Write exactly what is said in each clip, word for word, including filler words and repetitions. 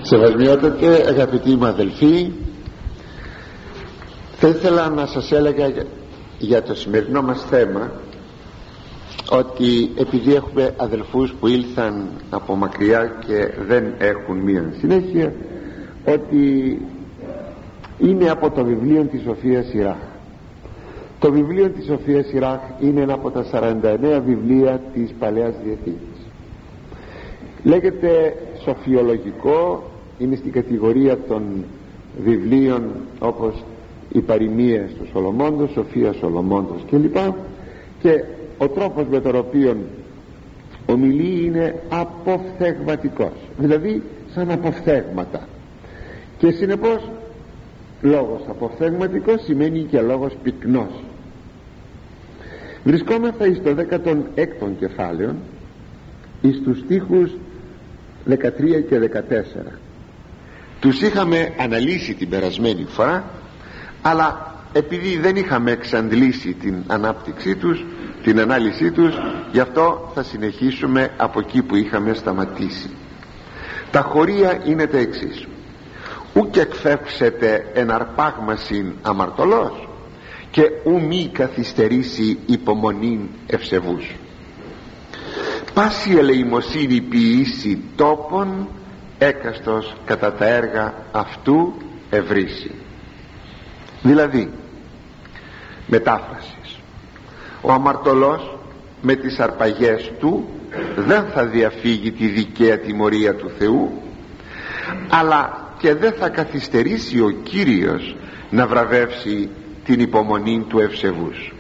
Σεβασμιότατε αγαπητοί μου αδελφοί, θα ήθελα να σας έλεγα για το σημερινό μας θέμα ότι επειδή έχουμε αδελφούς που ήλθαν από μακριά και δεν έχουν μία συνέχεια, ότι είναι από το βιβλίο της Σοφίας Σιράχ. Το βιβλίο της Σοφίας Σιράχ είναι ένα από τα σαράντα εννέα βιβλία της Παλαιάς Διαθήκης. Λέγεται σοφιολογικό, είναι στην κατηγορία των βιβλίων όπως οι παροιμίες του Σολομώντος, Σοφία Σολομώντος κλπ. Και ο τρόπος με τον οποίο ομιλεί είναι αποφθεγματικός, δηλαδή σαν αποφθέγματα, και συνεπώς λόγος αποφθεγματικός σημαίνει και λόγος πυκνός. Βρισκόμαστε εις το δέκατον έκτον κεφάλαιο, εις τους στίχους δεκατρία και δεκατέσσερα. Τους είχαμε αναλύσει την περασμένη φορά, αλλά επειδή δεν είχαμε εξαντλήσει την ανάπτυξή τους, την ανάλυση τους, γι' αυτό θα συνεχίσουμε από εκεί που είχαμε σταματήσει. Τα χωρία είναι τα εξής: ουκ εκφεύξετε εν αρπάγμασιν αμαρτωλός, και ου μη καθυστερήσει υπομονήν ευσεβούς. Πάση ελεημοσύνη ποιήσει τόπον, έκαστος κατά τα έργα αυτού ευρύσει. Δηλαδή, μετάφρασης, ο αμαρτωλός με τις αρπαγές του δεν θα διαφύγει τη δικαία τιμωρία του Θεού, αλλά και δεν θα καθυστερήσει ο Κύριος να βραβεύσει την υπομονή του ευσεβούς.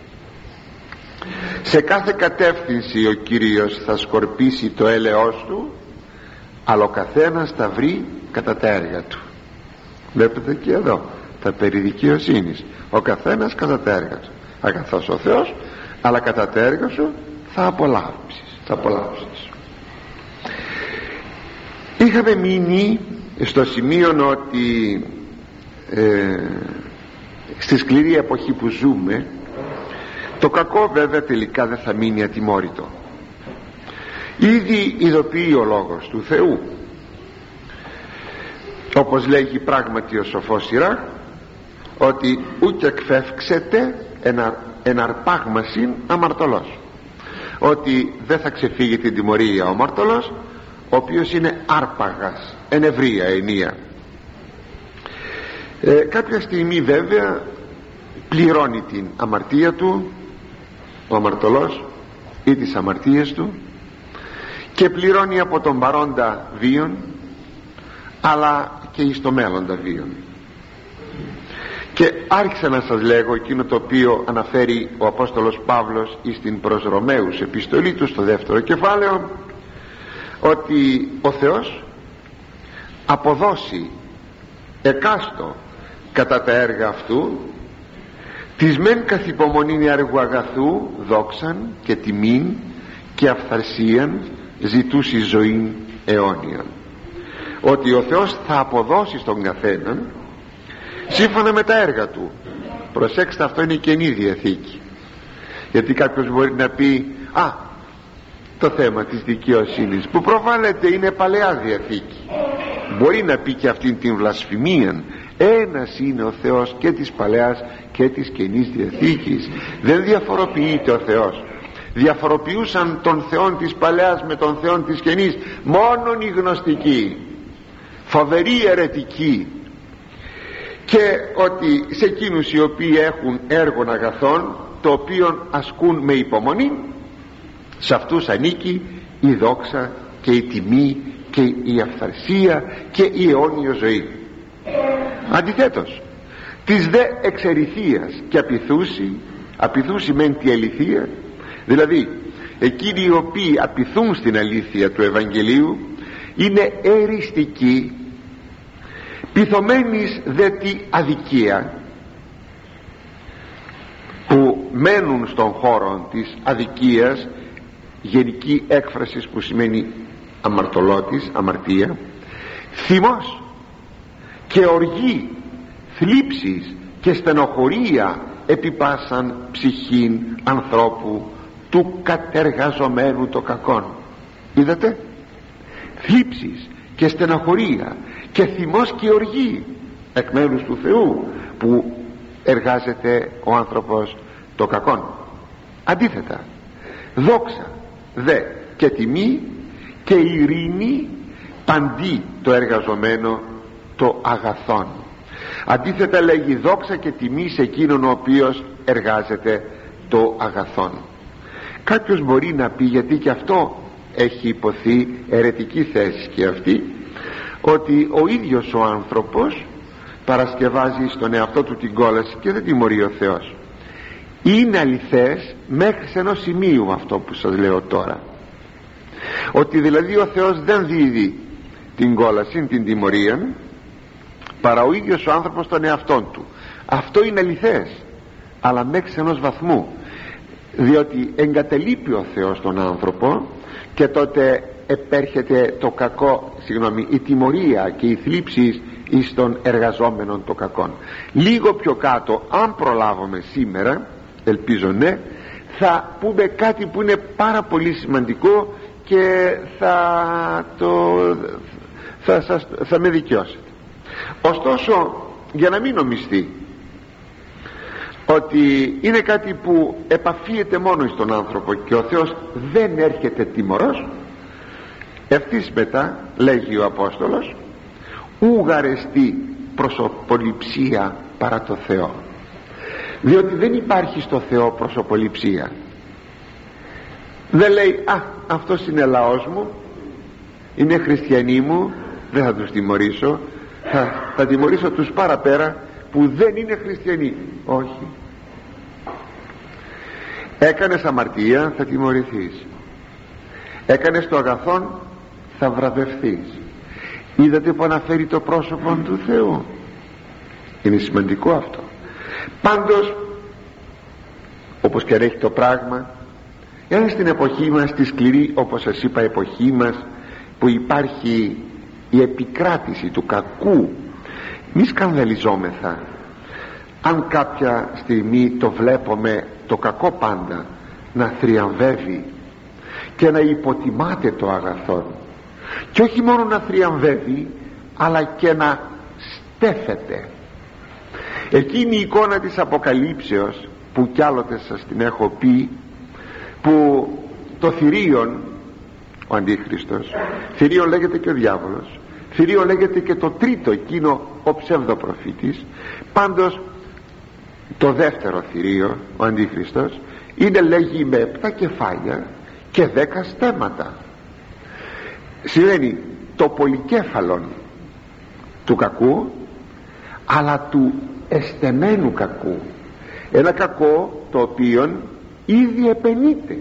Σε κάθε κατεύθυνση ο Κύριος θα σκορπίσει το έλεος του, αλλά ο καθένας θα βρει κατά τα έργα του. Βλέπετε και εδώ τα περί δικαιοσύνης, ο καθένας κατά τα έργα του. Αγαθός ο Θεός, αλλά κατά τα έργα σου θα απολαύσεις, θα απολαύσεις. Είχαμε μείνει στο σημείο ότι ε, στη σκληρή εποχή που ζούμε, το κακό βέβαια τελικά δεν θα μείνει ατιμόρυτο. Ήδη ειδοποιεί ο λόγος του Θεού, όπως λέγει πράγματι ο σοφός Σιράχ, ότι ούτε εκφεύξετε εν αρπάγμασιν αμαρτωλός, ότι δεν θα ξεφύγει την τιμωρία ο αμαρτωλός, ο οποίος είναι άρπαγας, εν ευρεία ενία. ε, κάποια στιγμή βέβαια πληρώνει την αμαρτία του ο αμαρτωλός ή τις αμαρτίες του, και πληρώνει από τον παρόντα βίον αλλά και εις το μέλλοντα βίον. Και άρχισα να σας λέγω εκείνο το οποίο αναφέρει ο Απόστολος Παύλος εις την προς Ρωμαίους επιστολή του στο δεύτερο κεφάλαιο, ότι ο Θεός αποδώσει εκάστο κατά τα έργα αυτού της μεν καθ' υπομονήν έργου αγαθού δόξαν και τιμήν και αυθαρσίαν ζητούσει ζωήν αιώνιον. Ότι ο Θεός θα αποδώσει στον καθέναν σύμφωνα με τα έργα του. Προσέξτε, αυτό είναι η Καινή Διαθήκη, γιατί κάποιος μπορεί να πει α, το θέμα της δικαιοσύνης που προβάλλεται είναι Παλαιά Διαθήκη, μπορεί να πει και αυτήν την βλασφημία. Ένας είναι ο Θεός και της Παλαιάς και της Καινής Διαθήκης, δεν διαφοροποιείται ο Θεός. Διαφοροποιούσαν τον Θεό της Παλαιάς με τον Θεό της Καινής μόνον οι γνωστικοί, φοβεροί αιρετικοί, και ότι σε εκείνους οι οποίοι έχουν έργων αγαθών το οποίο ασκούν με υπομονή, σε αυτούς ανήκει η δόξα και η τιμή και η αυθαρσία και η αιώνια ζωή. Αντιθέτως, της δε εξερηθίας και απειθούση, απειθούση μεν τη αληθεία, δηλαδή εκείνοι οι οποίοι απειθούν στην αλήθεια του Ευαγγελίου είναι εριστικοί, πειθωμένης δε τη αδικία, που μένουν στον χώρο της αδικίας, γενική έκφραση που σημαίνει αμαρτωλότης, αμαρτία, θυμός και οργή, θλίψεις και στενοχωρία επιπάσαν ψυχήν ανθρώπου του κατεργαζομένου το κακόν. Είδατε, θλίψεις και στενοχωρία και θυμός και οργή εκ μέρους του Θεού που εργάζεται ο άνθρωπος το κακόν. Αντίθετα, δόξα δε και τιμή και ειρήνη παντί το εργαζομένο το αγαθόν. Αντίθετα λέγει δόξα και τιμή σε εκείνον ο οποίος εργάζεται το αγαθόν. Κάποιος μπορεί να πει, γιατί και αυτό έχει υποθεί αιρετική θέση και αυτή, ότι ο ίδιος ο άνθρωπος παρασκευάζει στον εαυτό του την κόλαση και δεν τιμωρεί ο Θεός. Είναι αληθές μέχρι σε ενός σημείου αυτό που σας λέω τώρα, ότι δηλαδή ο Θεός δεν δίδει την κόλαση, την τιμωρία, παρά ο ίδιος ο άνθρωπος τον εαυτόν του. Αυτό είναι αληθές, αλλά μέχρι σε ενός βαθμού, διότι εγκαταλείπει ο Θεός τον άνθρωπο και τότε επέρχεται το κακό, συγγνώμη, η τιμωρία και η θλίψη εις των εργαζόμενων το κακόν. Λίγο πιο κάτω, αν προλάβουμε σήμερα, ελπίζω ναι, θα πούμε κάτι που είναι πάρα πολύ σημαντικό και θα το θα, σας, θα με δικαιώσετε. Ωστόσο, για να μην νομιστεί ότι είναι κάτι που επαφίεται μόνο στον άνθρωπο και ο Θεός δεν έρχεται τιμωρός, ευθύς μετά λέγει ο Απόστολος, ου γαρεστή προσωποληψία παρά το Θεό, διότι δεν υπάρχει στο Θεό προσωποληψία. Δεν λέει, α, αυτός είναι λαός μου, είναι χριστιανοί μου, δεν θα τους τιμωρήσω, θα, θα τιμωρήσω τους παραπέρα που δεν είναι χριστιανοί. Όχι. Έκανες αμαρτία, θα τιμωρηθείς. Έκανες το αγαθόν, θα βραβευθείς. Είδατε που αναφέρει το πρόσωπο του Θεού. Είναι σημαντικό αυτό. Πάντως, όπως και αν έχει το πράγμα, εάν στην εποχή μας, τη σκληρή, όπως σας είπα, εποχή μας, που υπάρχει η επικράτηση του κακού, μη σκανδαλιζόμεθα αν κάποια στιγμή το βλέπουμε το κακό πάντα να θριαμβεύει και να υποτιμάται το αγαθόν, και όχι μόνο να θριαμβεύει αλλά και να στέφεται. Εκείνη η εικόνα της Αποκαλύψεως που κι άλλοτε σας την έχω πει, που το θηρίον, ο Αντίχριστος, θηρίον λέγεται και ο διάβολος, θηρίον λέγεται και το τρίτο εκείνο, ο ψευδοπροφήτης. Πάντως το δεύτερο θηρίο, ο Αντίχριστος, είναι, λέγει, με επτά κεφάλια και δέκα στέμματα. Σημαίνει το πολυκέφαλον του κακού, αλλά του εστεμένου κακού. Ένα κακό το οποίο ήδη επενείται.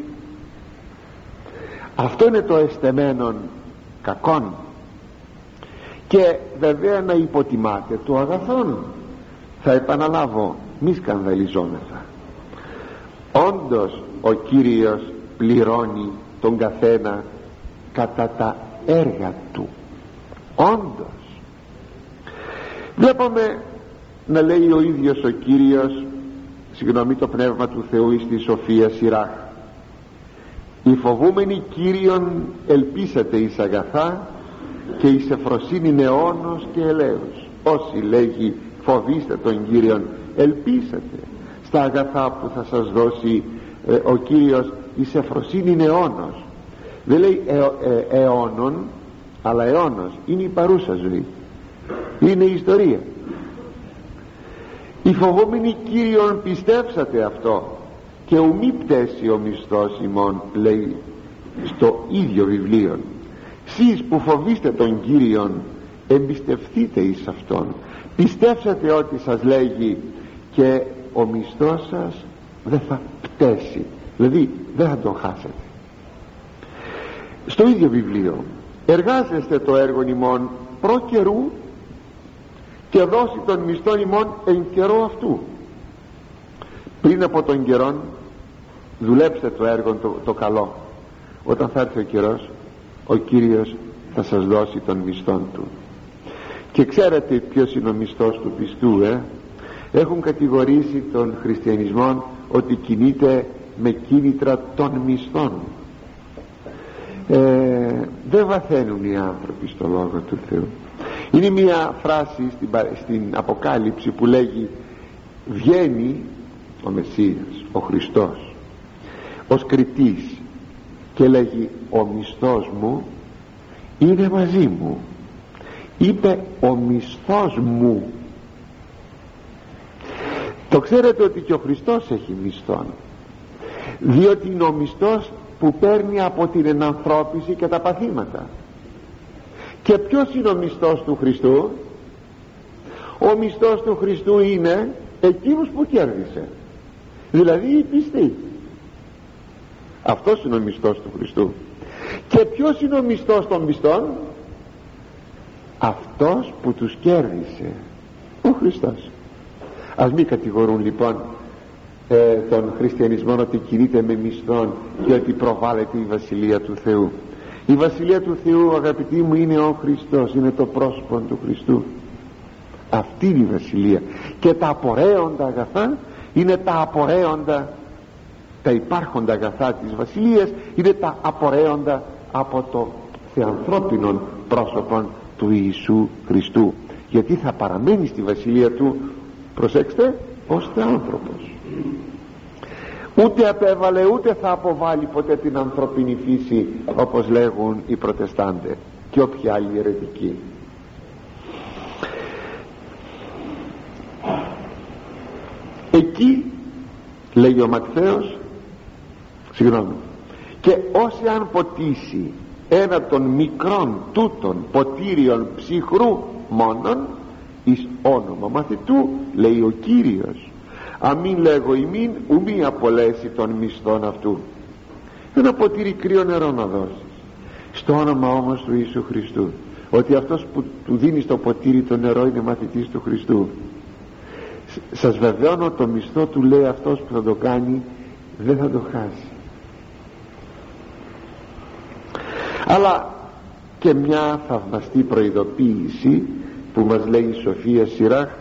Αυτό είναι το εστεμένον κακόν. Και βέβαια να υποτιμάται το αγαθόν. Θα επαναλάβω, μη σκανδαλιζόμεθα. Όντως ο Κύριος πληρώνει τον καθένα κατά τα έργα του. Όντως. Βλέπουμε να λέει ο ίδιος ο Κύριος, συγγνώμη, το Πνεύμα του Θεού εις τη Σοφία Σειράχ, οι φοβούμενοι Κύριον ελπίσατε εις αγαθά και εις εφροσύνην αιώνος και ελέους. Όσοι, λέγει, φοβήστε τον Κύριον, ελπίσατε στα αγαθά που θα σας δώσει ε, ο Κύριος εις εφροσύνην αιώνος. Δεν λέει ε, ε, αιώνων, αλλά αιώνος είναι η παρούσα ζωή, είναι η ιστορία. Οι φοβόμενοι Κύριον πιστεύσατε αυτό και ουμή πτέσει ο μισθός ημών, λέει στο ίδιο βιβλίο. Σεις που φοβήστε τον Κύριον, εμπιστευτείτε εις αυτόν, πιστέψατε ότι σας λέγει και ο μισθός σας δεν θα πτέσει, δηλαδή δεν θα τον χάσετε. Στο ίδιο βιβλίο, εργάζεστε το έργο ημών προ καιρού και δώσει τον μισθόν ημών εν καιρό αυτού. Πριν από τον καιρόν δουλέψτε το έργο το, το καλό. Όταν θα έρθει ο καιρός, ο Κύριος θα σας δώσει τον μισθόν του. Και ξέρετε ποιος είναι ο μισθός του πιστού, ε? Έχουν κατηγορήσει τον χριστιανισμό ότι κινείται με κίνητρα των μισθών. ε, δεν βαθαίνουν οι άνθρωποι στο Λόγο του Θεού. Είναι μια φράση στην, στην Αποκάλυψη που λέγει: βγαίνει ο Μεσσίας, ο Χριστός, ως κριτής και λέγει: ο μισθός μου είναι μαζί μου. Είπε ο μισθός μου. Το ξέρετε ότι και ο Χριστός έχει μισθόν, διότι είναι ο μισθός που παίρνει από την ενανθρώπιση και τα παθήματα. Και ποιος είναι ο μισθός του Χριστού? Ο μισθός του Χριστού είναι εκείνους που κέρδισε, δηλαδή οι πιστοί. Αυτός είναι ο μισθός του Χριστού. Και ποιος είναι ο μισθός των πιστών? Αυτός που τους κέρδισε, ο Χριστός. Ας μην κατηγορούν λοιπόν ε, τον χριστιανισμό ότι κινείται με μισθόν και ότι προβάλλεται η Βασιλεία του Θεού. Η Βασιλεία του Θεού, αγαπητοί μου, είναι ο Χριστός, είναι το πρόσωπο του Χριστού. Αυτή είναι η Βασιλεία. Και τα απορρέοντα αγαθά είναι τα απορρέοντα, τα υπάρχοντα αγαθά της Βασιλείας είναι τα απορρέοντα από το θεανθρώπινο πρόσωπο του Ιησού Χριστού, γιατί θα παραμένει στη Βασιλεία του, προσέξτε, ως θεάνθρωπος. Ούτε απέβαλε ούτε θα αποβάλει ποτέ την ανθρωπίνη φύση, όπως λέγουν οι Προτεστάντες και όποιοι άλλοι αιρετικοί. Εκεί λέει ο Ματθαίος, συγγνώμη, και όσοι αν ποτίσει ένα των μικρών τούτων ποτήριων ψυχρού μόνον εις όνομα μαθητού, λέει ο Κύριος, αμήν λέγω ημίν ουμή απολέσει των μισθών αυτού. Ένα ποτήρι κρύο νερό να δώσεις, στο όνομα όμως του Ιησού Χριστού, ότι αυτός που του δίνει στο ποτήρι το νερό είναι μαθητής του Χριστού. Σας βεβαιώνω, το μισθό του, λέει, αυτός που θα το κάνει δεν θα το χάσει. Αλλά και μια θαυμαστή προειδοποίηση που μας λέει η Σοφία Σιράχ,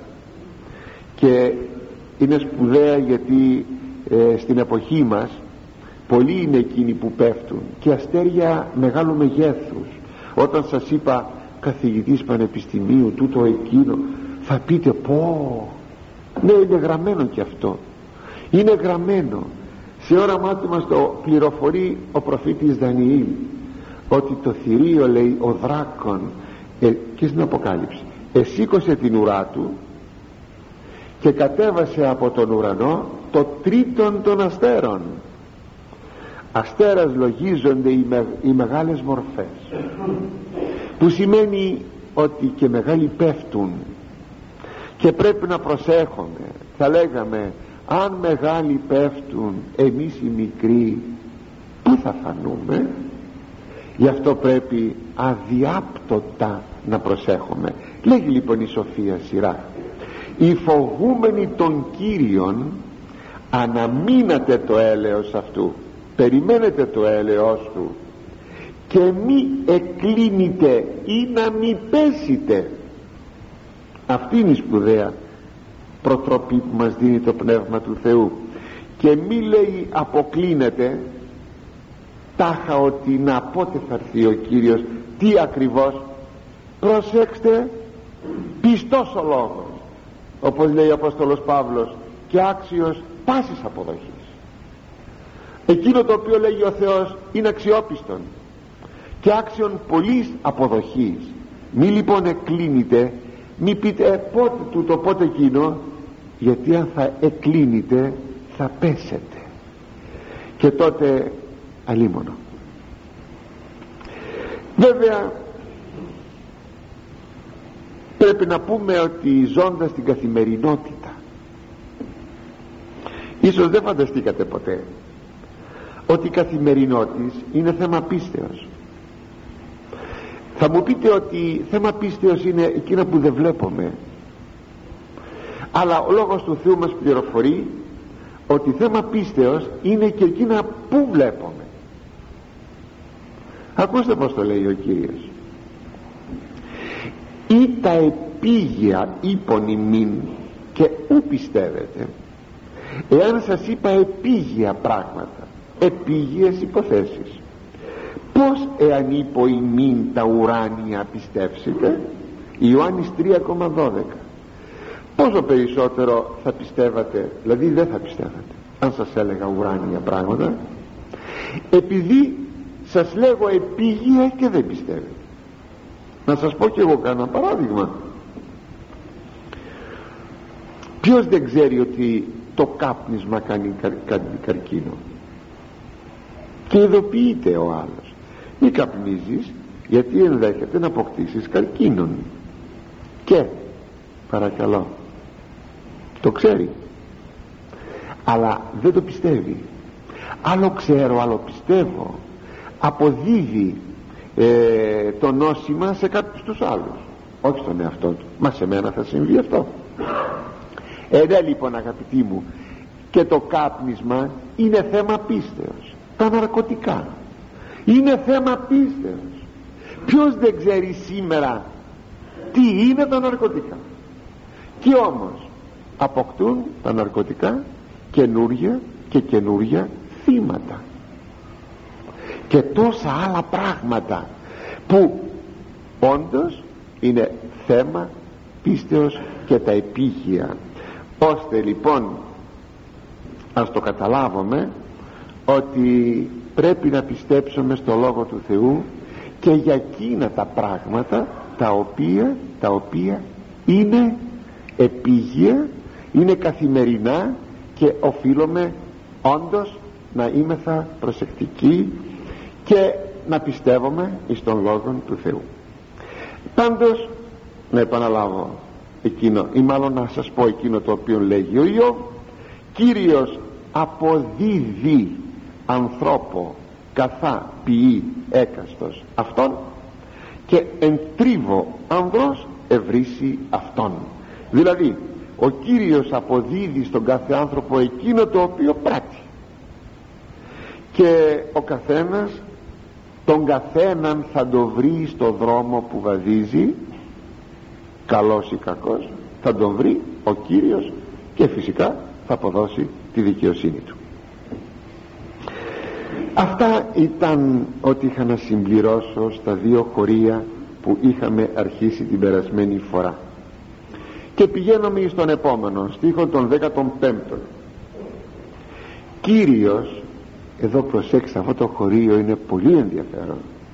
και είναι σπουδαία γιατί ε, στην εποχή μας πολλοί είναι εκείνοι που πέφτουν, και αστέρια μεγάλου μεγέθους. Όταν σας είπα καθηγητής πανεπιστημίου, τούτο εκείνο, θα πείτε πω, ναι, είναι γραμμένο και αυτό, είναι γραμμένο. Σε όραμά του μας το πληροφορεί ο προφήτης Δανιήλ, ότι το θηρίο, λέει, ο δράκων, ε, και στην Αποκάλυψη, εσήκωσε την ουρά του και κατέβασε από τον ουρανό το τρίτον των αστέρων. Αστέρας λογίζονται οι, με, οι μεγάλες μορφές, που σημαίνει ότι και μεγάλοι πέφτουν και πρέπει να προσέχουμε. Θα λέγαμε, αν μεγάλοι πέφτουν, εμείς οι μικροί πού θα φανούμε? Γι' αυτό πρέπει αδιάπτωτα να προσέχουμε. Λέγει λοιπόν η Σοφία Σειρά, οι φοβούμενοι των Κύριων αναμείνατε το έλεος αυτού, περιμένετε το έλεος του και μη εκκλίνετε ή να μη πέσετε. Αυτή είναι η σπουδαία προτροπή που μας δίνει το Πνεύμα του Θεού. Και μη, λέει, αποκλίνετε τάχα ότι να πότε θα έρθει ο Κύριος. Τι ακριβώς? Προσέξτε, πιστός ο λόγος, όπως λέει ο Απόστολος Παύλος, και άξιος πάσης αποδοχής. Εκείνο το οποίο λέγει ο Θεός είναι αξιόπιστον και άξιον πολλής αποδοχής. Μη λοιπόν εκκλίνετε, μη πείτε ε, πότε τούτο πότε εκείνο, γιατί αν θα εκκλίνετε θα πέσετε και τότε αλίμονο. Βέβαια πρέπει να πούμε ότι ζώντας την καθημερινότητα, ίσως δεν φανταστήκατε ποτέ ότι η καθημερινότης είναι θέμα πίστεως. Θα μου πείτε ότι θέμα πίστεως είναι εκείνα που δεν βλέπουμε, αλλά ο Λόγος του Θεού μας πληροφορεί ότι θέμα πίστεως είναι και εκείνα που βλέπουμε. Ακούστε πως το λέει ο Κύριος, ή τα επίγεια είπον ημίν και ου πιστεύετε. Εάν σας είπα επίγεια πράγματα, επίγειες υποθέσεις, πως εάν είπω ημίν τα ουράνια πιστεύσετε? Ιωάννης τρία κόμμα δώδεκα. Πόσο περισσότερο θα πιστεύατε, δηλαδή δεν θα πιστεύατε αν σας έλεγα ουράνια πράγματα, επειδή σας λέγω επίγεια και δεν πιστεύετε. Να σας πω και εγώ κάνα παράδειγμα. Ποιος δεν ξέρει ότι το κάπνισμα κάνει, καρ, κάνει καρκίνο, και ειδοποιείται ο άλλος, μη καπνίζεις γιατί ενδέχεται να αποκτήσεις καρκίνον, και παρακαλώ, το ξέρει αλλά δεν το πιστεύει. Άλλο ξέρω, άλλο πιστεύω. Αποδίδει ε, το νόσημα σε κάποιους τους άλλους, όχι στον εαυτό του. Μα σε μένα θα συμβεί αυτό. Ε, ναι, λοιπόν αγαπητοί μου, και το κάπνισμα είναι θέμα πίστεως. Τα ναρκωτικά είναι θέμα πίστεως. Ποιος δεν ξέρει σήμερα τι είναι τα ναρκωτικά? Και όμως αποκτούν τα ναρκωτικά καινούρια και καινούρια θύματα και τόσα άλλα πράγματα που όντως είναι θέμα πίστεως και τα επίγεια. Ώστε λοιπόν ας το καταλάβουμε ότι πρέπει να πιστέψουμε στο Λόγο του Θεού και για εκείνα τα πράγματα τα οποία, τα οποία είναι επίγεια, είναι καθημερινά, και οφείλουμε όντως να είμεθα προσεκτικοί και να πιστεύουμε εις τον Λόγο του Θεού. Πάντως να επαναλάβω εκείνο, ή μάλλον να σας πω εκείνο το οποίο λέγει ο Ιώβ: Κύριος αποδίδει ανθρώπο καθά ποιεί έκαστος αυτόν, και εντρίβω ανδρός ευρύσει αυτόν. Δηλαδή ο Κύριος αποδίδει στον κάθε άνθρωπο εκείνο το οποίο πράττει, και ο καθένας τον καθέναν θα το βρει στο δρόμο που βαδίζει, καλός ή κακός, θα τον βρει ο Κύριος, και φυσικά θα αποδώσει τη δικαιοσύνη του. Αυτά ήταν ό,τι είχα να συμπληρώσω στα δύο χωρία που είχαμε αρχίσει την περασμένη φορά, και πηγαίνουμε στον επόμενο στίχο, τον δέκατον πέμπτον. Κύριος, εδώ προσέξτε, αυτό το χωρίο είναι πολύ ενδιαφέρον.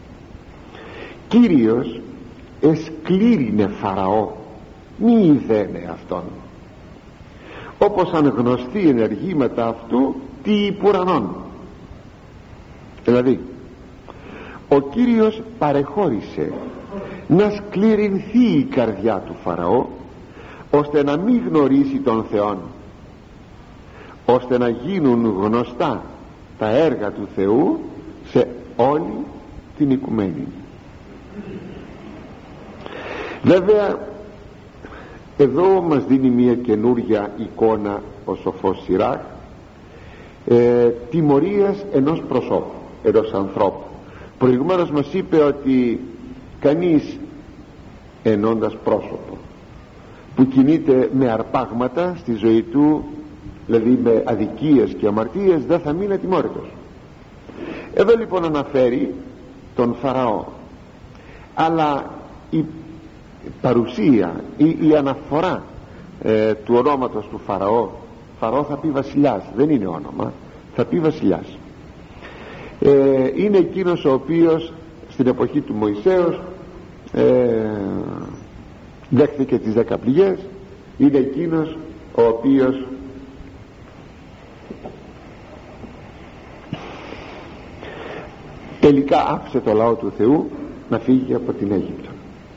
Κύριος εσκλήρινε Φαραώ, μη ιδένε αυτόν, όπως αν γνωστεί ενεργήματα αυτού τι υπουρανών. Δηλαδή ο Κύριος παρεχώρησε να σκληρινθεί η καρδιά του Φαραώ, ώστε να μην γνωρίσει τον Θεόν, ώστε να γίνουν γνωστά τα έργα του Θεού σε όλη την οικουμένη. Βέβαια εδώ μας δίνει μια καινούρια εικόνα ο σοφός Σιράχ ε, τιμωρίας ενός προσώπου, ενός ανθρώπου. Προηγουμένως μας είπε ότι κανείς ενώντας πρόσωπο που κινείται με αρπάγματα στη ζωή του, δηλαδή με αδικίες και αμαρτίες, δεν θα μείνει ατιμόρυτος. Εδώ λοιπόν αναφέρει τον Φαραώ, αλλά η παρουσία ή η αναφορά ε, του ονόματος του Φαραώ, Φαραώ θα πει βασιλιάς, δεν είναι όνομα, θα πει βασιλιάς, ε, είναι εκείνος ο οποίος στην εποχή του Μωυσέως ε, δέχθηκε τις δέκα πληγές, είναι εκείνος ο οποίος τελικά άφησε το λαό του Θεού να φύγει από την Αίγυπτο.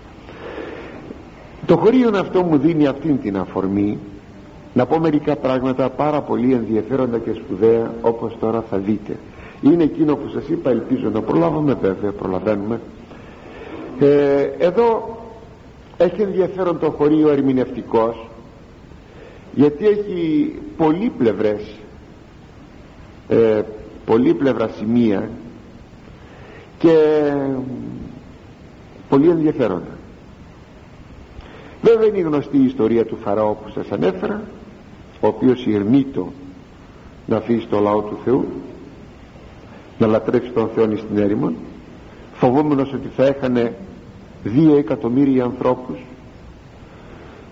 Το χωρίον αυτό μου δίνει αυτήν την αφορμή να πω μερικά πράγματα πάρα πολύ ενδιαφέροντα και σπουδαία, όπως τώρα θα δείτε. Είναι εκείνο που σας είπα, ελπίζω να προλάβουμε, βέβαια προλαβαίνουμε. ε, εδώ έχει ενδιαφέρον το χωρίο ερμηνευτικός, γιατί έχει πολύπλευρες ε, πολύπλευρα σημεία και πολύ ενδιαφέροντα. Βέβαια είναι η γνωστή ιστορία του Φαραώ που σας ανέφερα, ο οποίος ηρμήτω να αφήσει το λαό του Θεού, να λατρέψει τον Θεό στην έρημον, φοβούμενος ότι θα έχανε δύο εκατομμύρια ανθρώπους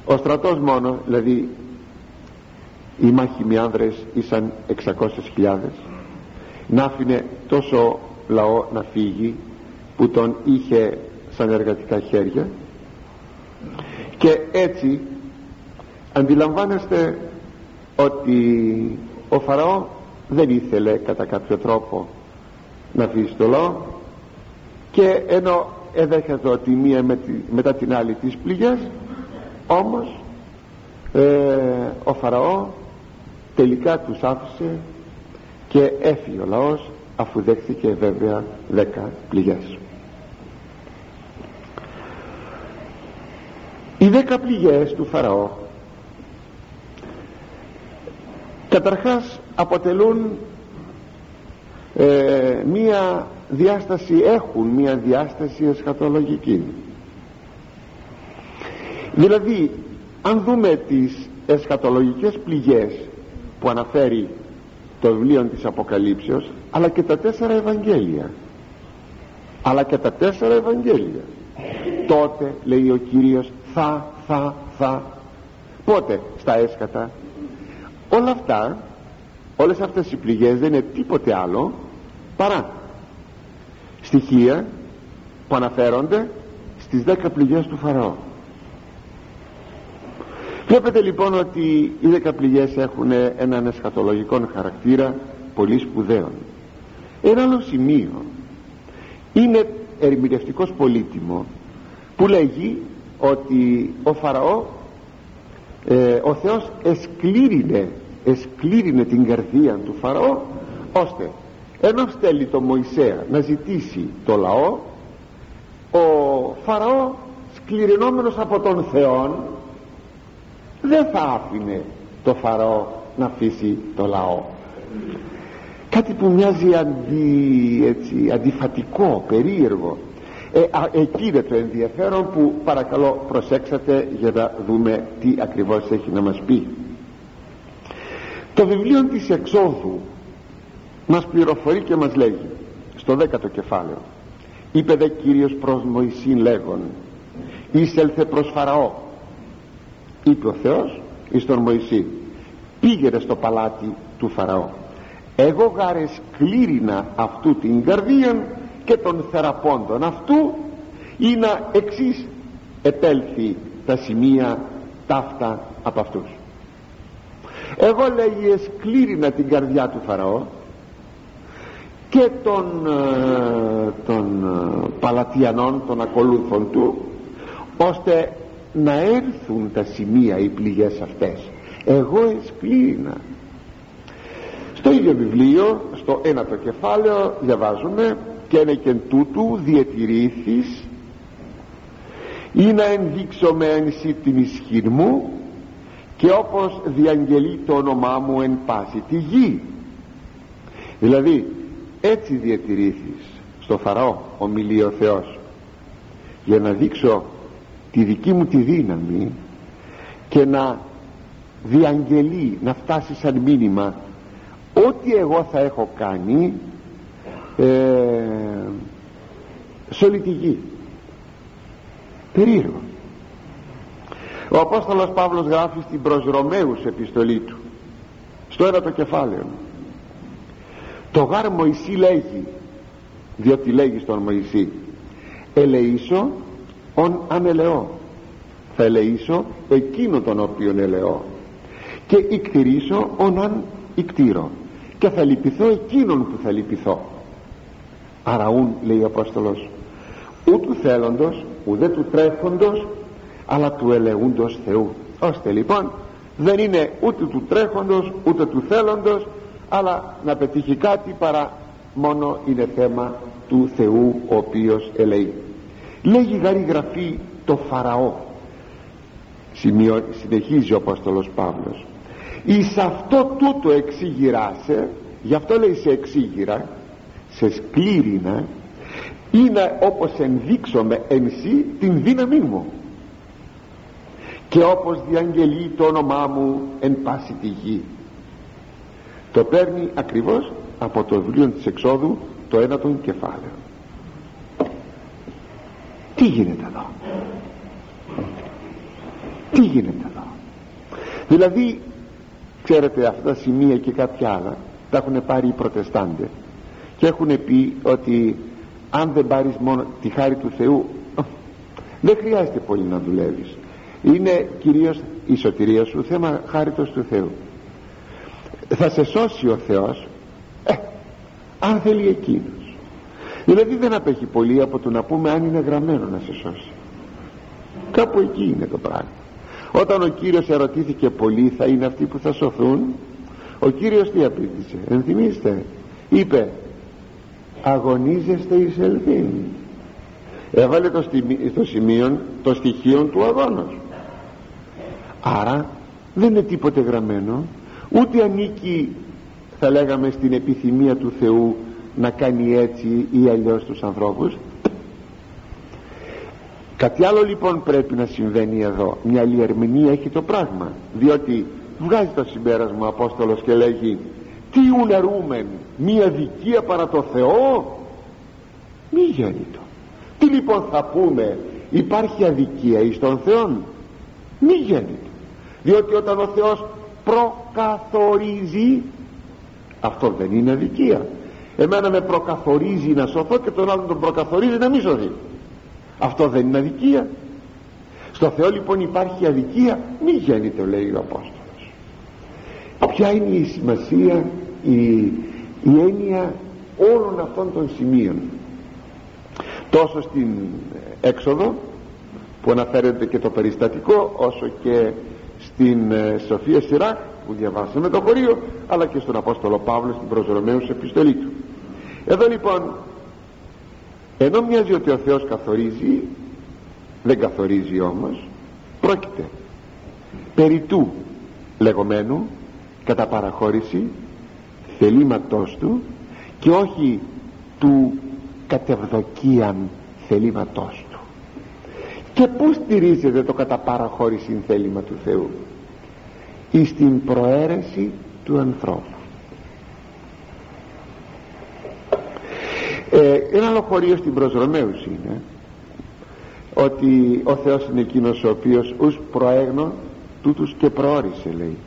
ο στρατός μόνο, δηλαδή οι μάχημοι άνδρες ήσαν εξακόσιες χιλιάδες, να άφηνε τόσο λαό να φύγει που τον είχε σαν εργατικά χέρια, και έτσι αντιλαμβάνεστε ότι ο Φαραώ δεν ήθελε κατά κάποιο τρόπο να αφήσει το λαό, και ενώ έδεχεται ότι μία με τη, μετά την άλλη τις πληγές, όμως ε, ο Φαραώ τελικά τους άφησε και έφυγε ο λαός, αφού δέχθηκε βέβαια δέκα πληγές. Οι δέκα πληγές του Φαραώ καταρχάς αποτελούν ε, μία διάσταση, έχουν μία διάσταση εσχατολογική. Δηλαδή αν δούμε τις εσχατολογικές πληγές που αναφέρει το βιβλίο της Αποκαλύψεως, αλλά και τα τέσσερα Ευαγγέλια, αλλά και τα τέσσερα Ευαγγέλια, τότε λέει ο Κύριος θα, θα, θα. Πότε? Στα έσκατα. Όλα αυτά, όλες αυτές οι πληγές δεν είναι τίποτε άλλο παρά στοιχεία που αναφέρονται στις δέκα πληγές του Φαραώ. Βλέπετε λοιπόν ότι οι δέκα πληγές έχουν έναν εσχατολογικό χαρακτήρα πολύ σπουδαίο. Ένα άλλο σημείο είναι ερμηνευτικός πολύτιμο, που λέγει ότι ο Φαραώ, ε, ο Θεός εσκλήρινε, εσκλήρινε την καρδία του Φαραώ, ώστε ενώ στέλνει τον Μωυσέα να ζητήσει το λαό, ο Φαραώ σκληρινόμενος από τον Θεόν δεν θα άφηνε το Φαραώ να αφήσει το λαό. Κάτι που μοιάζει αντι, έτσι, αντιφατικό, περίεργο. ε, α, εκεί είναι το ενδιαφέρον που παρακαλώ προσέξατε για να δούμε τι ακριβώς έχει να μας πει. Το βιβλίο της Εξόδου μας πληροφορεί και μας λέγει στο δέκατο κεφάλαιο: είπε δε Κύριος προς Μωυσήν λέγον, εισέλθε προς Φαραώ. Είπε ο Θεός εις τον Μωυσή, πήγαινε στο παλάτι του Φαραώ, εγώ γάρε σκλήρινα αυτού την καρδία και των θεραπώντων αυτού, ή να εξής επέλθει τα σημεία ταύτα από αυτούς. Εγώ, λέγει, εσκλήρινα την καρδιά του Φαραώ και των, των παλατιανών, των ακολούθων του, ώστε να έρθουν τα σημεία, οι πληγές αυτές. Εγώ εσκλήρινα. Στο ίδιο βιβλίο, στο ένατο κεφάλαιο, διαβάζουμε: και είναι και τούτου διατηρήθης ή να ενδείξω με εν σύ την ισχύ μου, και όπως διαγγελεί το όνομά μου εν πάση τη γη. Δηλαδή έτσι διατηρήθης στο Φαραώ, ομιλεί ο Θεός, για να δείξω τη δική μου τη δύναμη και να διαγγελεί, να φτάσει σαν μήνυμα ό,τι εγώ θα έχω κάνει ε, σε όλη τη γη. Περίεργο. Ο Απόστολος Παύλος γράφει στην προς Ρωμαίους επιστολή του, στο ένατο κεφάλαιο: το γάρ Μωυσή λέγει, διότι λέγει στον Μωυσή, ελεήσω ον ανελεώ, θα ελεήσω εκείνο τον οποίον ελεώ, και ικτηρήσω ον αν ικτήρω, και θα λυπηθώ εκείνον που θα λυπηθώ. Άρα ούν, λέει ο Απόστολος, ου του θέλοντος ουδέ του τρέχοντος, αλλά του ελεούντος Θεού. Ώστε λοιπόν δεν είναι ούτε του τρέχοντος ούτε του θέλοντος, αλλά να πετύχει κάτι, παρά μόνο είναι θέμα του Θεού ο οποίος ελεεί. Λέγει γαρή γραφή το Φαραώ, σημειώ, συνεχίζει ο Απόστολος Παύλος, εις αυτό τούτο εξήγηράσε, γι' αυτό λέει σε εξήγηρα, σε σκλήρινα, είναι όπως ενδείξομαι εν σύ την δύναμή μου, και όπως διαγγελεί το όνομά μου εν πάση τη γη. Το παίρνει ακριβώς από το βιβλίο της Εξόδου, το ένατο κεφάλαιο. Τι γίνεται εδώ? Τι γίνεται εδώ? Δηλαδή, ξέρετε, αυτά τα σημεία και κάποια άλλα τα έχουν πάρει οι Προτεστάντες και έχουν πει ότι αν δεν πάρεις μόνο τη χάρη του Θεού, δεν χρειάζεται πολύ να δουλεύεις, είναι κυρίως η σωτηρία σου θέμα χάριτος του Θεού. Θα σε σώσει ο Θεός ε, αν θέλει εκείνος. Δηλαδή δεν απέχει πολύ από το να πούμε αν είναι γραμμένο να σε σώσει. Κάπου εκεί είναι το πράγμα. Όταν ο Κύριος ερωτήθηκε πολλοί θα είναι αυτοί που θα σωθούν, ο Κύριος τι απήντησε? Ενθυμίστε, είπε αγωνίζεστε εις ελθύν. Έβαλε το, στο σημείο το στοιχείο του αγώνος. Άρα δεν είναι τίποτε γραμμένο, ούτε ανήκει, θα λέγαμε, στην επιθυμία του Θεού να κάνει έτσι ή αλλιώς τους ανθρώπους. Κάτι άλλο λοιπόν πρέπει να συμβαίνει εδώ. Μια άλλη ερμηνεία έχει το πράγμα, διότι βγάζει το συμπέρασμα ο Απόστολος και λέγει τι ουνερούμεν, μία δικία παρά το Θεό? Μη γέννητο. Τι λοιπόν θα πούμε, υπάρχει αδικία εις τον Θεόν? Μη γέννητο. Διότι όταν ο Θεός προκαθορίζει, αυτό δεν είναι αδικία? Εμένα με προκαθορίζει να σωθώ και τον άλλον τον προκαθορίζει να μη σωθεί. Αυτό δεν είναι αδικία? Στο Θεό λοιπόν υπάρχει αδικία? Μη γέννητο, λέει ο Απόστολος. Ποια είναι η σημασία, η, η έννοια όλων αυτών των σημείων? Τόσο στην Έξοδο που αναφέρεται και το περιστατικό, όσο και στην ε, Σοφία Σιράκ που διαβάσαμε το χωρίο, αλλά και στον Απόστολο Παύλο στην προς Ρωμαίους επιστολή του. Εδώ λοιπόν, ενώ μοιάζει ότι ο Θεός καθορίζει, δεν καθορίζει όμως, πρόκειται περί του λεγόμενου κατά παραχώρηση θελήματός του και όχι του κατευδοκίαν θελήματός του. Και πού στηρίζεται το κατά παραχώρηση θέλημα του Θεού? Εις την προαίρεση του ανθρώπου. ε, ένα άλλο χωρίο στην προς Ρωμαίους είναι ότι ο Θεός είναι εκείνος ο οποίος ους προέγνω τούτους και προόρισε, λέει.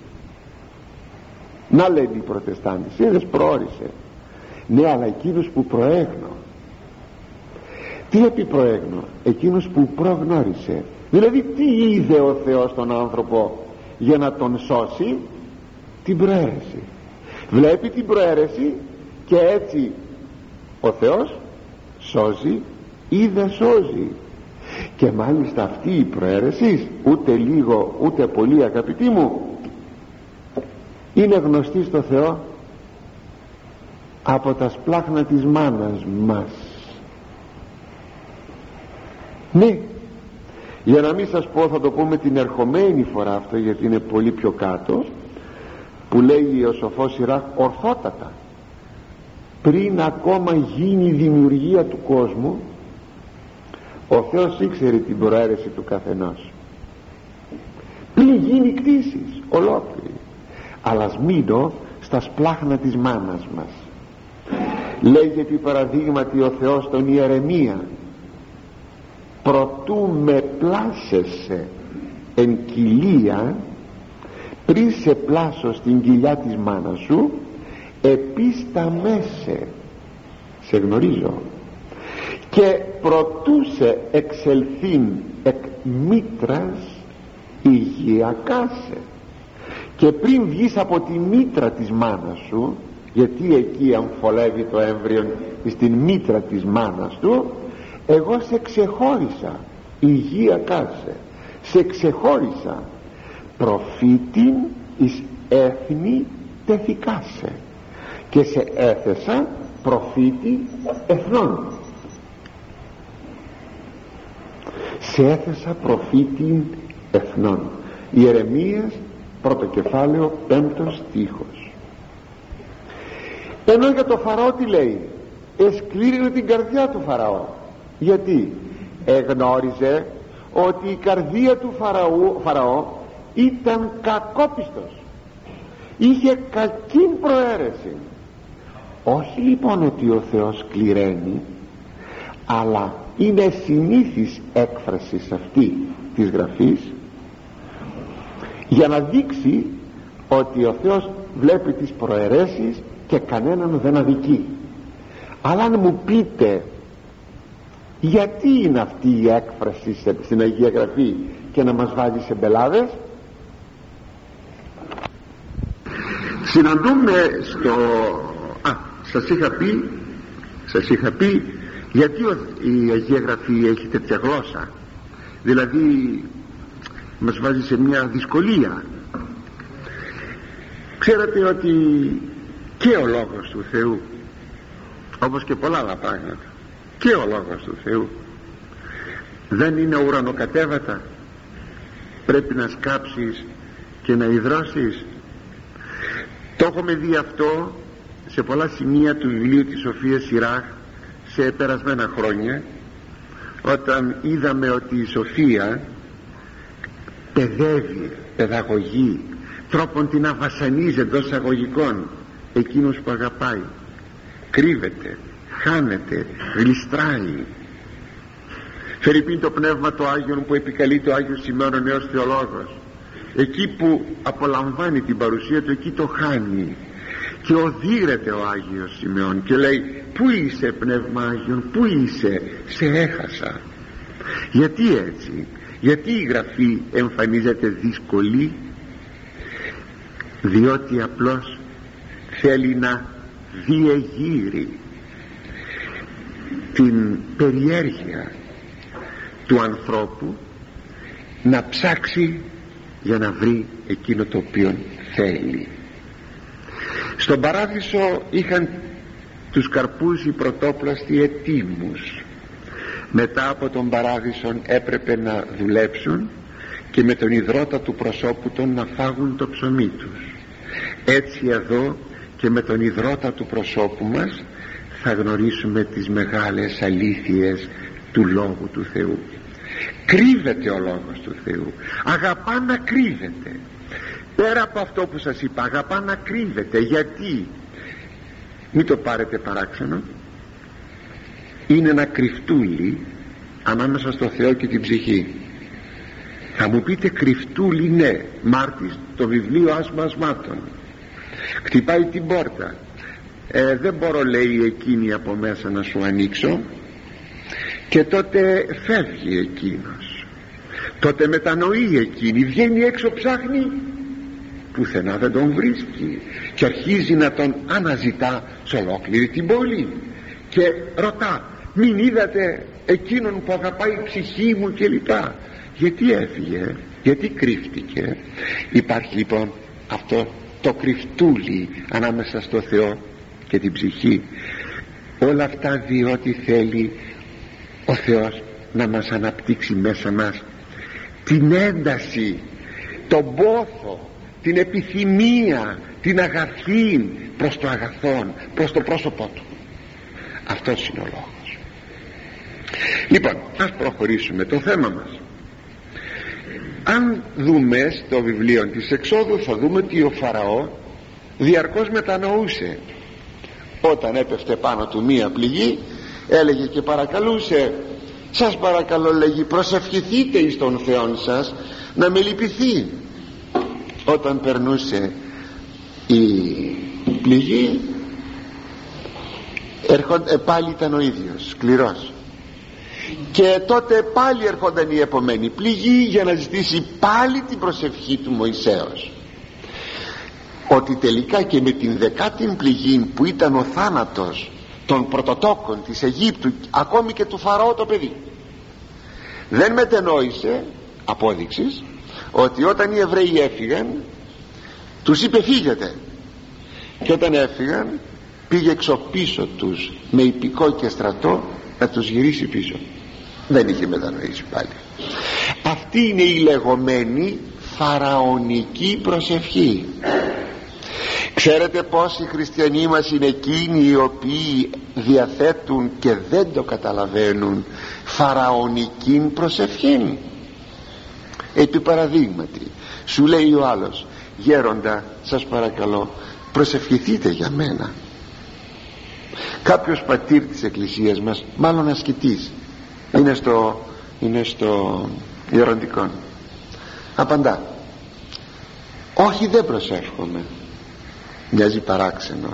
Να λένε οι Προτεστάντες, είδες, προόρισε. Ναι, αλλά εκείνους που προέγνω. Τι επί προέγνω? Εκείνους που προγνώρισε. Δηλαδή τι είδε ο Θεός τον άνθρωπο για να τον σώσει? Την προαίρεση. Βλέπει την προαίρεση και έτσι ο Θεός σώζει ή δεν σώζει. Και μάλιστα αυτή η προαίρεση, ούτε λίγο ούτε πολύ, αγαπητοί μου, είναι γνωστή στο Θεό από τα σπλάχνα της μάνας μας. Ναι, για να μην σας πω, θα το πούμε την ερχομένη φορά αυτό, γιατί είναι πολύ πιο κάτω, που λέει ο σοφός Σιράχ ορθότατα, πριν ακόμα γίνει η δημιουργία του κόσμου, ο Θεός ήξερε την προαίρεση του καθενός πριν γίνει κτήσεις ολόκληρη. Αλλά ας μείνω στα σπλάχνα της μάνας μας. Λέγει επί παραδείγματι ο Θεός τον Ιερεμία, προτού με πλάσεσαι εν κοιλία, πριν σε πλάσω στην κοιλιά της μάνας σου, επίσταμέσαι, σε γνωρίζω, και προτού σε εξελθήν εκ μήτρας υγειακάσαι. Και πριν βγεις από τη μήτρα της μάνας σου, γιατί εκεί αμφολεύει το έμβριο στην μήτρα της μάνας του, εγώ σε ξεχώρισα, υγειακάσαι, σε ξεχώρισα, προφήτην εις έθνη τεθηκάσαι, και σε έθεσα προφήτη εθνών. Σε έθεσα προφήτη εθνών. Ιερεμίας πρώτο κεφάλαιο πέμπτος στίχος. Ενώ για το Φαραώ τι λέει? Εσκλήρινε την καρδιά του Φαραώ. Γιατί? Εγνώριζε ότι η καρδία του Φαραώ, Φαραώ ήταν κακόπιστος, είχε κακή προαίρεση. Όχι λοιπόν ότι ο Θεός σκληραίνει, αλλά είναι συνήθις έκφραση αυτή της Γραφής για να δείξει ότι ο Θεός βλέπει τις προαιρέσεις και κανέναν δεν αδικεί. Αλλά αν μου πείτε γιατί είναι αυτή η έκφραση στην Αγία Γραφή και να μας βάλει σε μπελάδες, συναντούμε στο... Α, σας είχα πει σας είχα πει γιατί η Αγία Γραφή έχει τέτοια γλώσσα, δηλαδή μας βάζει σε μια δυσκολία. Ξέρετε ότι και ο Λόγος του Θεού, όπως και πολλά άλλα πράγματα, και ο Λόγος του Θεού δεν είναι ουρανοκατέβατα, πρέπει να σκάψεις και να υδρώσεις. Το έχουμε δει αυτό σε πολλά σημεία του βιβλίου της Σοφίας Σιράχ σε περασμένα χρόνια, όταν είδαμε ότι η Σοφία παιδεύει, παιδαγωγεί, τρόπον την αβασανίζει εντός αγωγικών εκείνους που αγαπάει, κρύβεται, χάνεται, γλιστράει. Φερειπίν το Πνεύμα το Άγιον που επικαλεί το Άγιο Σημαίων ο νέος θεολόγος, εκεί που απολαμβάνει την παρουσία του, εκεί το χάνει και οδύρεται ο Άγιος Σημαίων και λέει: πού είσαι Πνεύμα Άγιον, πού είσαι, σε έχασα. Γιατί έτσι? Γιατί η Γραφή εμφανίζεται δύσκολη? Διότι απλώς θέλει να διεγείρει την περιέργεια του ανθρώπου, να ψάξει για να βρει εκείνο το οποίο θέλει. Στον παράδεισο είχαν τους καρπούς οι πρωτόπλαστοι ετήμους. Μετά από τον παράδεισον έπρεπε να δουλέψουν και με τον ιδρώτα του προσώπου των να φάγουν το ψωμί τους. Έτσι εδώ και με τον ιδρώτα του προσώπου μας θα γνωρίσουμε τις μεγάλες αλήθειες του Λόγου του Θεού. Κρύβεται ο Λόγος του Θεού, αγαπά να κρύβεται. Πέρα από αυτό που σας είπα, αγαπά να κρύβεται. Γιατί? Μην το πάρετε παράξενο, είναι ένα κρυφτούλι ανάμεσα στο Θεό και την ψυχή. Θα μου πείτε κρυφτούλι, ναι, Μάρτης το βιβλίο άσμα ασμάτων, χτυπάει την πόρτα, ε, δεν μπορώ, λέει, εκείνη από μέσα να σου ανοίξω, και τότε φεύγει εκείνος, τότε μετανοεί εκείνη, βγαίνει έξω, ψάχνει, πουθενά δεν τον βρίσκει και αρχίζει να τον αναζητά σε ολόκληρη την πόλη και ρωτά: μην είδατε εκείνον που αγαπάει η ψυχή μου κλπ. Γιατί έφυγε, γιατί κρύφτηκε? Υπάρχει λοιπόν αυτό το κρυφτούλι ανάμεσα στο Θεό και την ψυχή. Όλα αυτά διότι θέλει ο Θεός να μας αναπτύξει μέσα μας την ένταση, τον πόθο, την επιθυμία, την αγαθή προς το αγαθόν, προς το πρόσωπό του. Αυτός είναι ο λόγος. Λοιπόν, ας προχωρήσουμε το θέμα μας. Αν δούμε στο βιβλίο της Εξόδου, θα δούμε ότι ο Φαραώ διαρκώς μετανοούσε. Όταν έπεφτε πάνω του μία πληγή, έλεγε και παρακαλούσε: σας παρακαλώ, λέγει, προσευχηθείτε εις τον Θεόν σας να με λυπηθεί. Όταν περνούσε η πληγή, έρχονταν, πάλι ήταν ο ίδιος σκληρός, και τότε πάλι έρχονταν η επομένη πληγή για να ζητήσει πάλι την προσευχή του Μωυσέως. Ότι τελικά και με την δεκάτη πληγή, που ήταν ο θάνατος των πρωτοτόκων της Αιγύπτου, ακόμη και του Φαραώ το παιδί, δεν μετενόησε, απόδειξης ότι όταν οι Εβραίοι έφυγαν, τους είπε φύγετε, και όταν έφυγαν πήγε εξωπίσω τους με ιππικό και στρατό να τους γυρίσει πίσω. Δεν είχε μετανοήσει πάλι. Αυτή είναι η λεγόμενη φαραωνική προσευχή. Ξέρετε πόσοι χριστιανοί μας είναι εκείνοι οι οποίοι διαθέτουν και δεν το καταλαβαίνουν φαραωνική προσευχή? Επί παραδείγματι, σου λέει ο άλλος: γέροντα, σας παρακαλώ, προσευχηθείτε για μένα. Κάποιος πατήρ της εκκλησίας μας, μάλλον ασκητής, είναι στο, είναι στο ιεροντικό, απαντά: Όχι, δεν προσεύχομαι. Μοιάζει παράξενο,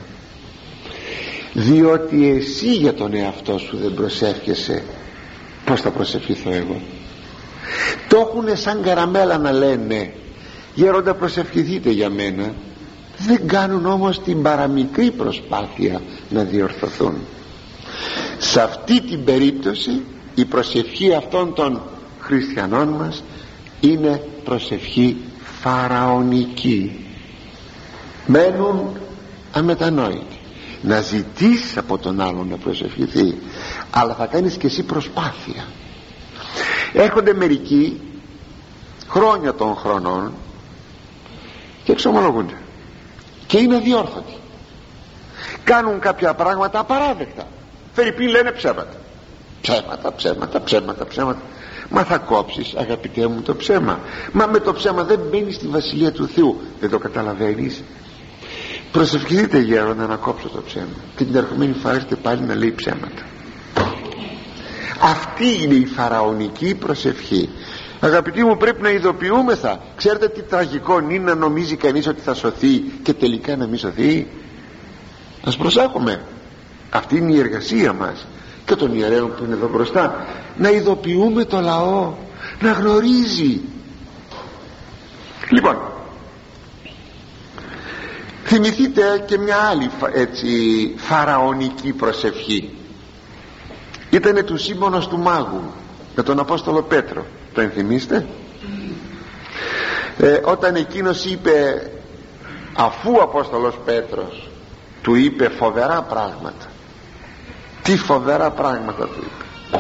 διότι εσύ για τον εαυτό σου δεν προσεύχεσαι, πως θα προσευχηθώ εγώ? Το έχουνε σαν καραμέλα να λένε, γέροντα προσευχηθείτε για μένα. Δεν κάνουν όμως την παραμικρή προσπάθεια να διορθωθούν. Σε αυτή την περίπτωση η προσευχή αυτών των χριστιανών μας είναι προσευχή φαραωνική. Μένουν αμετανόητοι. Να ζητήσεις από τον άλλον να προσευχηθεί, αλλά θα κάνεις και εσύ προσπάθεια. Έρχονται μερικοί χρόνια των χρονών και εξομολογούνται και είναι αδιόρθωτοι, κάνουν κάποια πράγματα απαράδεκτα. Φερειπίν λένε ψέματα, ψέματα, ψέματα, ψέματα, ψέματα. Μα θα κόψεις, αγαπητέ μου, το ψέμα? Μα με το ψέμα δεν μπαίνεις στη Βασιλεία του Θεού. Δεν το καταλαβαίνεις? Προσευχηθείτε γέροντα να κόψω το ψέμα, και την ερχομένη φορά είστε πάλι να λέει ψέματα. Αυτή είναι η φαραωνική προσευχή. Αγαπητοί μου, πρέπει να ειδοποιούμεθα. Ξέρετε τι τραγικό είναι να νομίζει κανείς ότι θα σωθεί και τελικά να μην σωθεί? Ας προσέχουμε. Αυτή είναι η εργασία μας και των ιερέων που είναι εδώ μπροστά, να ειδοποιούμε το λαό, να γνωρίζει. Λοιπόν, θυμηθείτε και μια άλλη έτσι φαραωνική προσευχή. Ήτανε του Σίμωνος του Μάγου με τον Απόστολο Πέτρο. Το ενθυμίστε? ε, όταν εκείνος είπε, αφού ο Απόστολος Πέτρος του είπε φοβερά πράγματα, τι φοβερά πράγματα του είπε,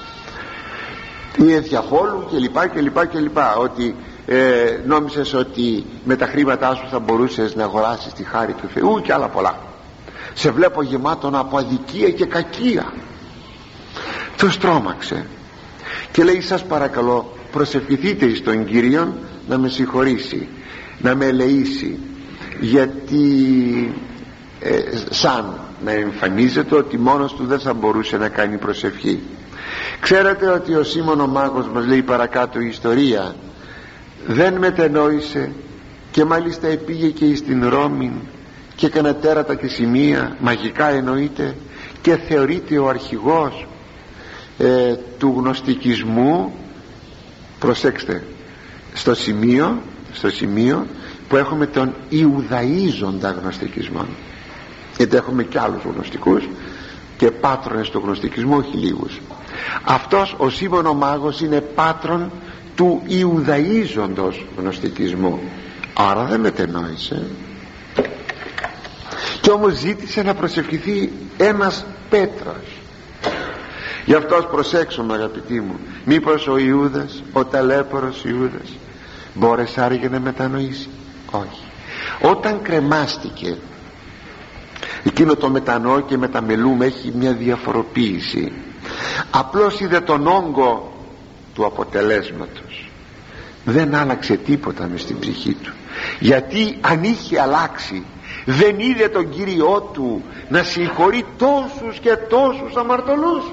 η ενδιαφόλου και λοιπά και λοιπά και λοιπά, ότι ε, νόμισες ότι με τα χρήματά σου θα μπορούσες να αγοράσεις τη χάρη του Θεού και άλλα πολλά. Σε βλέπω γεμάτον από αδικία και κακία. Τους τρόμαξε και λέει, σας παρακαλώ προσευχηθείτε εις τον Κύριον να με συγχωρήσει, να με ελεήσει, γιατί ε, σαν να εμφανίζεται ότι μόνος του δεν θα μπορούσε να κάνει προσευχή. Ξέρετε ότι ο Σίμων ο Μάγος, μας λέει παρακάτω η ιστορία, δεν μετενόησε και μάλιστα επήγε και εις την Ρώμη και έκανε τέρατα και σημεία, μαγικά εννοείται, και θεωρείται ο αρχηγός ε, του γνωστικισμού. Προσέξτε, στο σημείο, στο σημείο που έχουμε τον Ιουδαίζοντα γνωστικισμό, γιατί έχουμε και άλλους γνωστικούς και πάτρονες του γνωστικισμού, όχι λίγους. Αυτός ο Σίμων ο Μάγος είναι πάτρον του Ιουδαίζοντος γνωστικισμού, άρα δεν μετενόησε, και όμως ζήτησε να προσευχηθεί ένας Πέτρος. Γι' αυτό ας προσέξουμε, αγαπητοί μου, μήπως ο Ιούδας, ο ταλέπορος Ιούδας, μπόρεσε άραγε να μετανοήσει? Όχι. Όταν κρεμάστηκε, εκείνο το μετανοώ και μεταμελούμε έχει μια διαφοροποίηση. Απλώς είδε τον όγκο του αποτελέσματος, δεν άλλαξε τίποτα μες στην ψυχή του, γιατί αν είχε αλλάξει δεν είδε τον Κύριό του να συγχωρεί τόσους και τόσους αμαρτωλούς.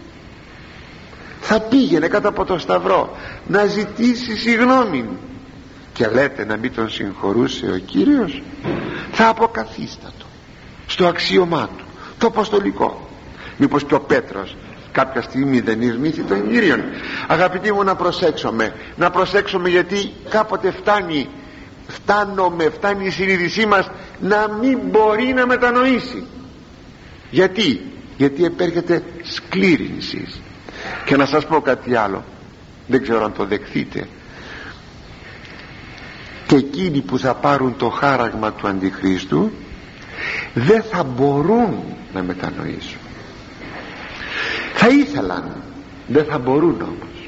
Θα πήγαινε κάτω από το σταυρό να ζητήσει συγγνώμη, και λέτε να μην τον συγχωρούσε ο Κύριος? Θα αποκαθίστατο στο αξίωμά του, το αποστολικό. Μήπως και ο Πέτρος κάποια στιγμή δεν ειρμήθη τον Κύριον? Αγαπητοί μου, να προσέξουμε, να προσέξουμε, γιατί κάποτε φτάνει φτάνουμε, φτάνει η συνείδησή μας να μην μπορεί να μετανοήσει. Γιατί? Γιατί επέρχεται σκλήρυνση. Και να σας πω κάτι άλλο, δεν ξέρω αν το δεχθείτε, και εκείνοι που θα πάρουν το χάραγμα του Αντιχρίστου δεν θα μπορούν να μετανοήσουν. Θα ήθελαν, δεν θα μπορούν όμως.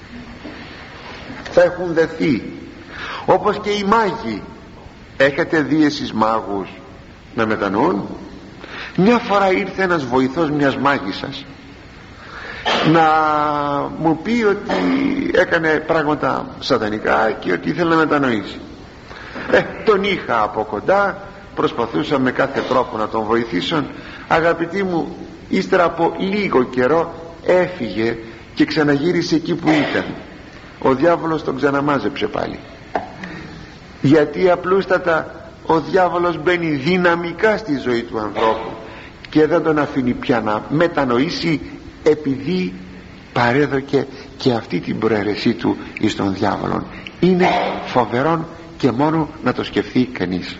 Θα έχουν δεθεί, όπως και οι μάγοι. Έχετε δει εσείς μάγους να μετανοούν? Μια φορά ήρθε ένας βοηθός μιας μάγισσας να μου πει ότι έκανε πράγματα σατανικά και ότι ήθελε να μετανοήσει. ε, τον είχα από κοντά, προσπαθούσα με κάθε τρόπο να τον βοηθήσω. Αγαπητοί μου, ύστερα από λίγο καιρό έφυγε και ξαναγύρισε εκεί που ήταν. Ο διάβολος τον ξαναμάζεψε πάλι. Γιατί απλούστατα ο διάβολος μπαίνει δυναμικά στη ζωή του ανθρώπου και δεν τον αφήνει πια να μετανοήσει, επειδή παρέδωκε και αυτή την προαίρεσή του εις τον διάβολον. Είναι φοβερόν και μόνο να το σκεφτεί κανείς.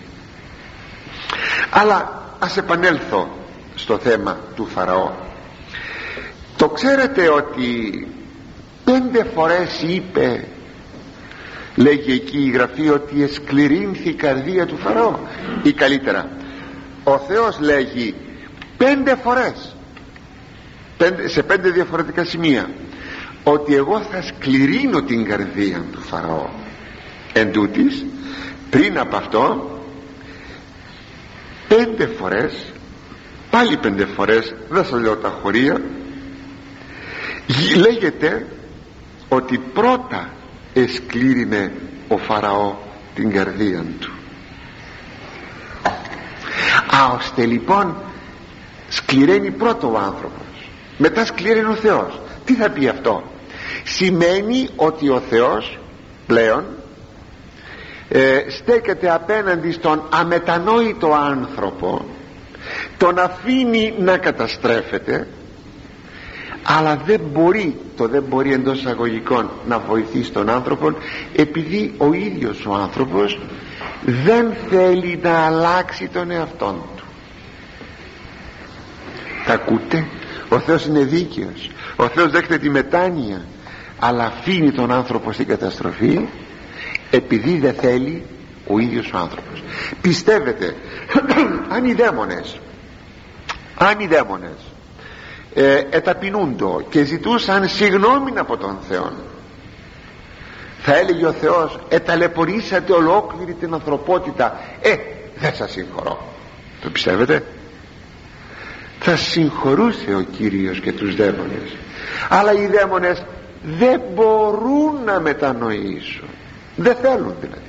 Αλλά ας επανέλθω στο θέμα του Φαραώ. Το ξέρετε ότι πέντε φορές είπε, λέγει εκεί η Γραφή, ότι εσκληρύνθη η καρδία του Φαραώ, ή καλύτερα ο Θεός λέγει πέντε φορές, πέντε, σε πέντε διαφορετικά σημεία, ότι εγώ θα σκληρύνω την καρδία του Φαραώ. Εν τούτης, πριν από αυτό πέντε φορές, πάλι πέντε φορές, δεν σας λέω τα χωρία, λέγεται ότι πρώτα εσκλήρινε ο Φαραώ την καρδία του. Α, ώστε λοιπόν σκληραίνει πρώτο ο άνθρωπος, μετά σκληραίνει ο Θεός. Τι θα πει αυτό? Σημαίνει ότι ο Θεός πλέον ε, στέκεται απέναντι στον αμετανόητο άνθρωπο, τον αφήνει να καταστρέφεται, αλλά δεν μπορεί, το δεν μπορεί εντός εισαγωγικών, να βοηθήσει τον άνθρωπο, επειδή ο ίδιος ο άνθρωπος δεν θέλει να αλλάξει τον εαυτόν του. Τα ακούτε? Ο Θεός είναι δίκαιος, ο Θεός δέχεται τη μετάνοια, αλλά αφήνει τον άνθρωπο στην καταστροφή επειδή δεν θέλει ο ίδιος ο άνθρωπος. Πιστεύετε αν οι δαίμονες αν οι δαίμονες ε, εταπεινούντο και ζητούσαν συγγνώμη από τον Θεό, θα έλεγε ο Θεός, εταλαιπωρήσατε ολόκληρη την ανθρωπότητα, ε, δεν σας συγχωρώ? Το πιστεύετε? Θα συγχωρούσε ο Κύριος και τους δαίμονες, αλλά οι δαίμονες δεν μπορούν να μετανοήσουν, δεν θέλουν δηλαδή.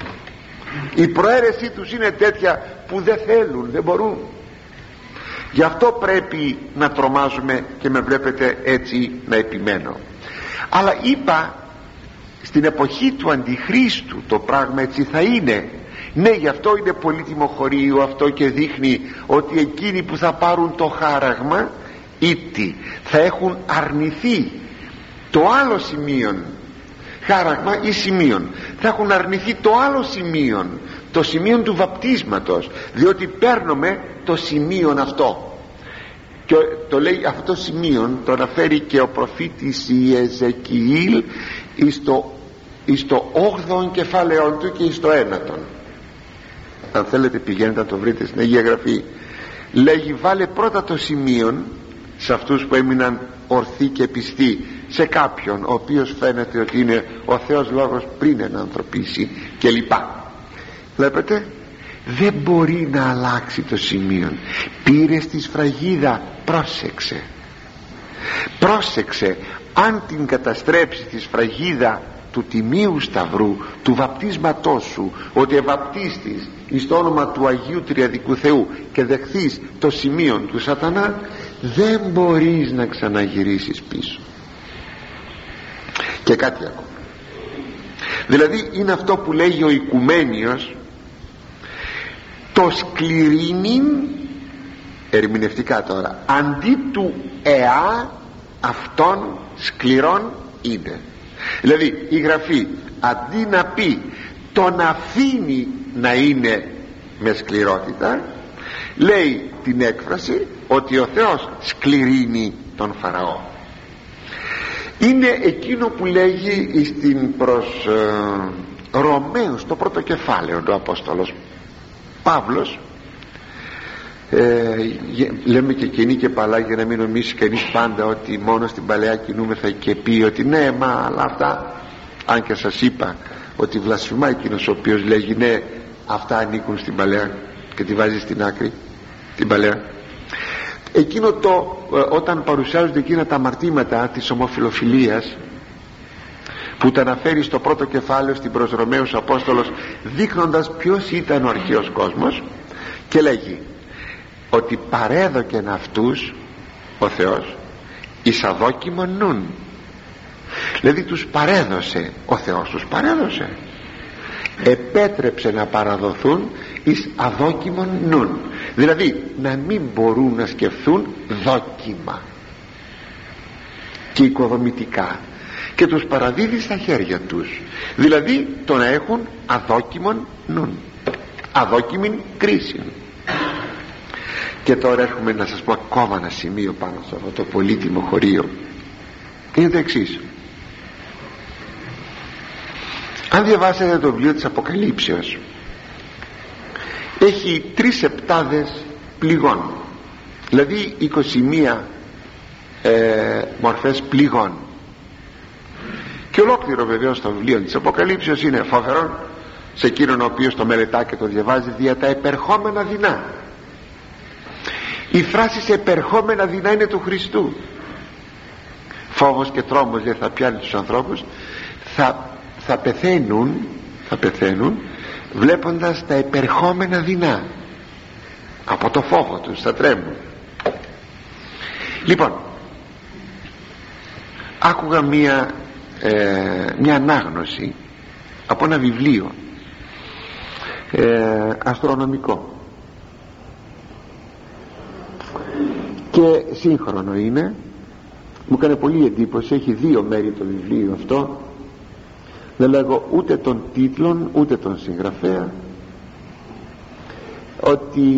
Η προαίρεσή τους είναι τέτοια που δεν θέλουν, δεν μπορούν. Γι' αυτό πρέπει να τρομάζουμε και με βλέπετε έτσι να επιμένω. Αλλά είπα, στην εποχή του Αντιχρίστου το πράγμα έτσι θα είναι. Ναι, γι' αυτό είναι πολύ τιμοχωρείο αυτό και δείχνει ότι εκείνοι που θα πάρουν το χάραγμα ήτι θα έχουν αρνηθεί το άλλο σημείο, χάραγμα ή σημείον, θα έχουν αρνηθεί το άλλο σημείο, το σημείο του βαπτίσματος, διότι παίρνουμε το σημείο αυτό. Και το λέει αυτό το σημείο, το αναφέρει και ο προφήτης Ιεζεκιήλ εις το, εις το όγδοον κεφάλαιον του και εις το ένατον. Αν θέλετε πηγαίνετε να το βρείτε στην Αγία Γραφή. Λέγει, βάλε πρώτα το σημείο σε αυτούς που έμειναν ορθοί και πιστοί, σε κάποιον ο οποίος φαίνεται ότι είναι ο Θεός Λόγος πριν ενανθρωπίσει και λοιπά. Βλέπετε, δεν μπορεί να αλλάξει το σημείο. Πήρε στη σφραγίδα, πρόσεξε πρόσεξε αν την καταστρέψει τη σφραγίδα του Τιμίου Σταυρού, του βαπτίσματός σου, ότι ευαπτίστης εις το όνομα του Αγίου Τριαδικού Θεού και δεχθείς το σημείο του σατανά, δεν μπορείς να ξαναγυρίσεις πίσω. Και κάτι ακόμα, δηλαδή είναι αυτό που λέγει ο Οικουμένιος, το σκληρύνειν, ερμηνευτικά τώρα, αντί του εά αυτόν σκληρών είναι. Δηλαδή η Γραφή αντί να πει τον αφήνει να είναι με σκληρότητα, λέει την έκφραση ότι ο Θεός σκληρύνει τον Φαραώ. Είναι εκείνο που λέγει στην προς ε, Ρωμαίους το πρώτο κεφάλαιο ο Απόστολος Παύλος, ε, λέμε και κοινή και παλά για να μην νομίσει κανείς πάντα ότι μόνο στην παλαιά κινούμεθα και πει ότι ναι, μα αλλά αυτά, αν και σας είπα ότι βλασφημά εκείνος ο οποίος λέγει ναι, αυτά ανήκουν στην παλαιά και τη βάζει στην άκρη την παλαιά. Εκείνο το ε, όταν παρουσιάζονται εκείνα τα αμαρτήματα της ομοφιλοφιλίας που τα αναφέρει στο πρώτο κεφάλαιο στην προς Ρωμαίους ο Απόστολος, δείχνοντας ποιος ήταν ο αρχαίος κόσμος, και λέγει ότι παρέδοκεν αυτούς ο Θεός εις αδόκιμον νουν. Δηλαδή τους παρέδωσε ο Θεός, τους παρέδωσε επέτρεψε να παραδοθούν εις αδόκιμον νουν, δηλαδή να μην μπορούν να σκεφτούν δόκιμα και οικοδομητικά, και τους παραδίδει στα χέρια τους, δηλαδή το να έχουν αδόκιμον νουν, αδόκιμην κρίση. Και τώρα έρχομαι να σας πω ακόμα ένα σημείο πάνω σε αυτό το πολύτιμο χωρίο. Είναι το εξής: αν διαβάσετε το βιβλίο της Αποκαλύψεως, έχει τρεις επτάδες πληγών, δηλαδή είκοσι μία ε, μορφές πληγών, και ολόκληρο βεβαίως το βιβλίο της Αποκαλύψεως είναι φοβερό σε εκείνον ο οποίος το μελετά και το διαβάζει, δια τα επερχόμενα δεινά. Η φράση σε επερχόμενα δεινά είναι του Χριστού. Φόβος και τρόμος δεν θα πιάνει τους ανθρώπους, θα, θα πεθαίνουν θα πεθαίνουν βλέποντας τα επερχόμενα δεινά. Από το φόβο τους θα τρέμουν. Λοιπόν, άκουγα μία ε, μια ανάγνωση από ένα βιβλίο ε, αστρονομικό, και σύγχρονο είναι. Μου έκανε πολύ εντύπωση, έχει δύο μέρη το βιβλίο αυτό, δεν λέγω ούτε τον τίτλον ούτε τον συγγραφέα, ότι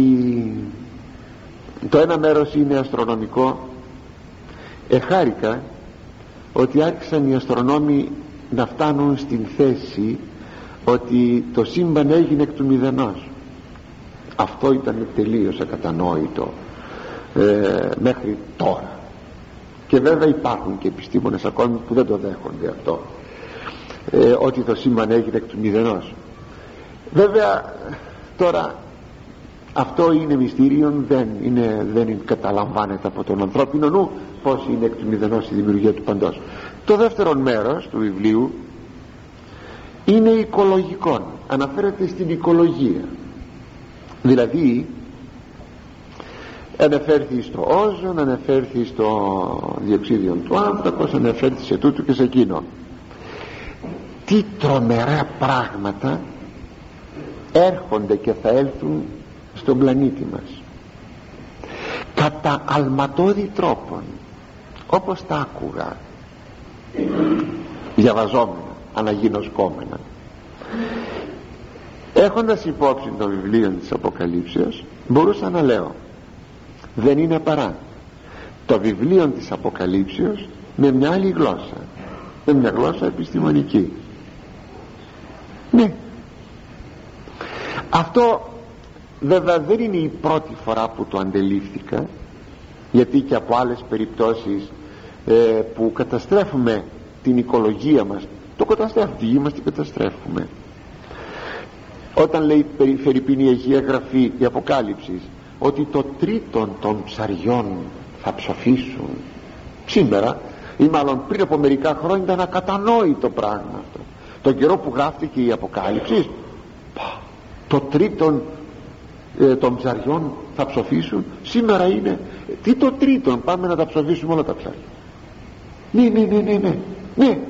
το ένα μέρος είναι αστρονομικό. Εχάρηκα ότι άρχισαν οι αστρονόμοι να φτάνουν στην θέση ότι το σύμπαν έγινε εκ του μηδενός. Αυτό ήταν τελείως ακατανόητο ε, μέχρι τώρα, και βέβαια υπάρχουν και επιστήμονες ακόμη που δεν το δέχονται αυτό, ε, ότι το σύμπαν έγινε εκ του μηδενός. Βέβαια τώρα αυτό είναι μυστήριο, δεν, είναι, δεν καταλαμβάνεται από τον ανθρώπινο νου πως είναι εκ του μηδενός η δημιουργία του παντός. Το δεύτερο μέρος του βιβλίου είναι οικολογικό, αναφέρεται στην οικολογία, δηλαδή αναφέρθη στο όζον, αναφέρθη στο διοξίδιο του άνθρακος, αναφέρθη σε τούτο και σε εκείνο. Τι τρομερά πράγματα έρχονται και θα έλθουν στον πλανήτη μας κατά αλματώδη τρόπον, όπως τα άκουγα διαβαζόμενα, αναγινωσκόμενα, έχοντας υπόψη το βιβλίο της Αποκαλύψεως, μπορούσα να λέω δεν είναι παρά το βιβλίο της Αποκαλύψεως με μια άλλη γλώσσα, με μια γλώσσα επιστημονική. Ναι, αυτό βέβαια δεν είναι η πρώτη φορά που το αντελήφθηκα, γιατί και από άλλες περιπτώσεις ε, που καταστρέφουμε την οικολογία μας, το καταστρέφουμε, τη γη μας την καταστρέφουμε. Όταν λέει φερειπίνη η Αγία Γραφή, η Αποκάλυψη, ότι το τρίτον των ψαριών θα ψοφήσουν, σήμερα ή μάλλον πριν από μερικά χρόνια ήταν ακατανόητο πράγμα αυτό. Τον καιρό που γράφτηκε η Αποκάλυψη, το τρίτον ε, των ψαριών θα ψοφήσουν, σήμερα είναι τι το τρίτον, πάμε να τα ψοφήσουμε όλα τα ψάρια. Ναι, ναι, ναι, ναι, ναι, ναι.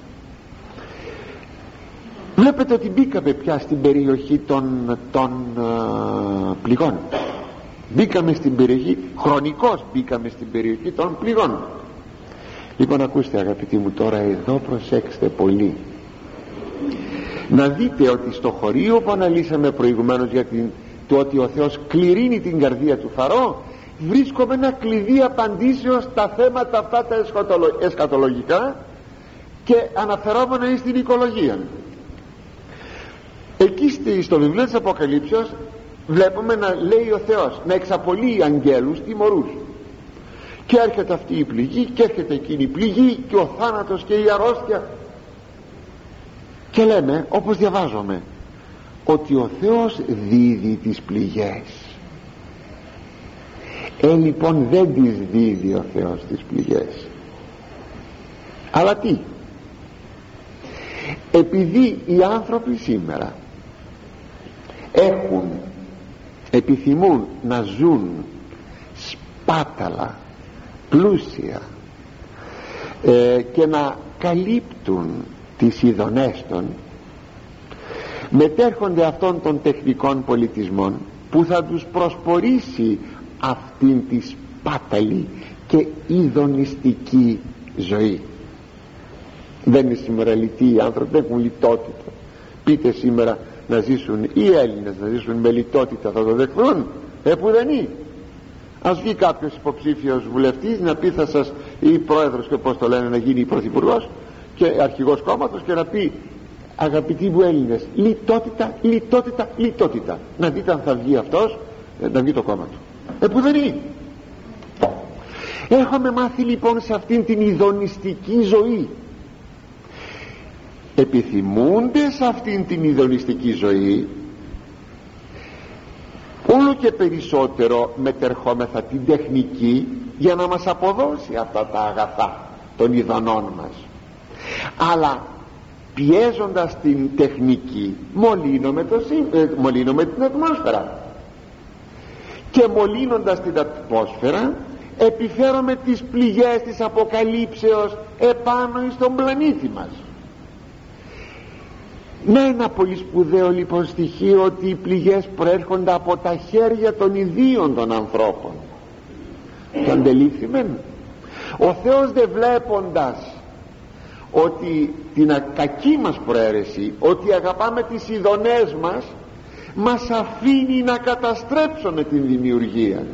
Βλέπετε ότι μπήκαμε πια στην περιοχή των, των uh, πληγών. Μπήκαμε στην περιοχή, χρονικώς μπήκαμε στην περιοχή των πληγών. Λοιπόν, ακούστε αγαπητοί μου, τώρα εδώ προσέξτε πολύ, να δείτε ότι στο χωρίο που αναλύσαμε προηγουμένως για την, το ότι ο Θεός κληρύνει την καρδία του Φαρώ, βρίσκομαι ένα κλειδί απαντήσεως στα θέματα αυτά τα εσχατολογικά και αναφερόμενα στην οικολογία. Εκεί στο βιβλίο της Αποκαλύψεως βλέπουμε να λέει ο Θεός να εξαπολύει αγγέλους τιμωρούς, και έρχεται αυτή η πληγή και έρχεται εκείνη η πληγή και ο θάνατος και η αρρώστια, και λέμε, όπως διαβάζουμε, ότι ο Θεός δίδει τις πληγές. Ε λοιπόν δεν τις δίδει ο Θεός τις πληγές, αλλά τι, επειδή οι άνθρωποι σήμερα έχουν, επιθυμούν να ζουν σπάταλα, πλούσια ε, και να καλύπτουν τις ειδονές των, μετέρχονται αυτών των τεχνικών πολιτισμών που θα τους προσπορήσει αυτήν τη σπάταλη και ειδονιστική ζωή. Δεν είναι σήμερα λυτοί οι άνθρωποι, δεν έχουν λιτότητα. Πείτε σήμερα να ζήσουν οι Έλληνες, να ζήσουν με λιτότητα, θα το δεχθούν? Ε, που δεν είναι. Ας βγει κάποιος υποψήφιος βουλευτής να πει θα σας, ή πρόεδρος και πώς το λένε, να γίνει πρωθυπουργός και αρχηγός κόμματος, και να πει αγαπητοί μου Έλληνες, λιτότητα, λιτότητα, λιτότητα. Να δείτε αν θα βγει αυτός, να βγει το κόμμα του. Ε, που δεν είναι. Έχουμε μάθει λοιπόν σε αυτήν την ειδονιστική ζωή. Επιθυμούνται σε αυτήν την ειδονιστική ζωή όλο και περισσότερο μετερχόμεθα την τεχνική για να μας αποδώσει αυτά τα αγαθά των ειδονών μας, αλλά πιέζοντας την τεχνική μολύνουμε, το, ε, μολύνουμε την ατμόσφαιρα, και μολύνοντας την ατμόσφαιρα επιφέρουμε τις πληγές της αποκαλύψεως επάνω στον πλανήτη μας. Να ένα πολύ σπουδαίο λοιπόν στοιχείο, ότι οι πληγές προέρχονται από τα χέρια των ιδίων των ανθρώπων. Το αντελήφθημεν. Ο Θεός, δεν βλέποντας ότι την κακή μας προαίρεση, ότι αγαπάμε τις ειδονές μας, μας αφήνει να καταστρέψουμε την δημιουργία.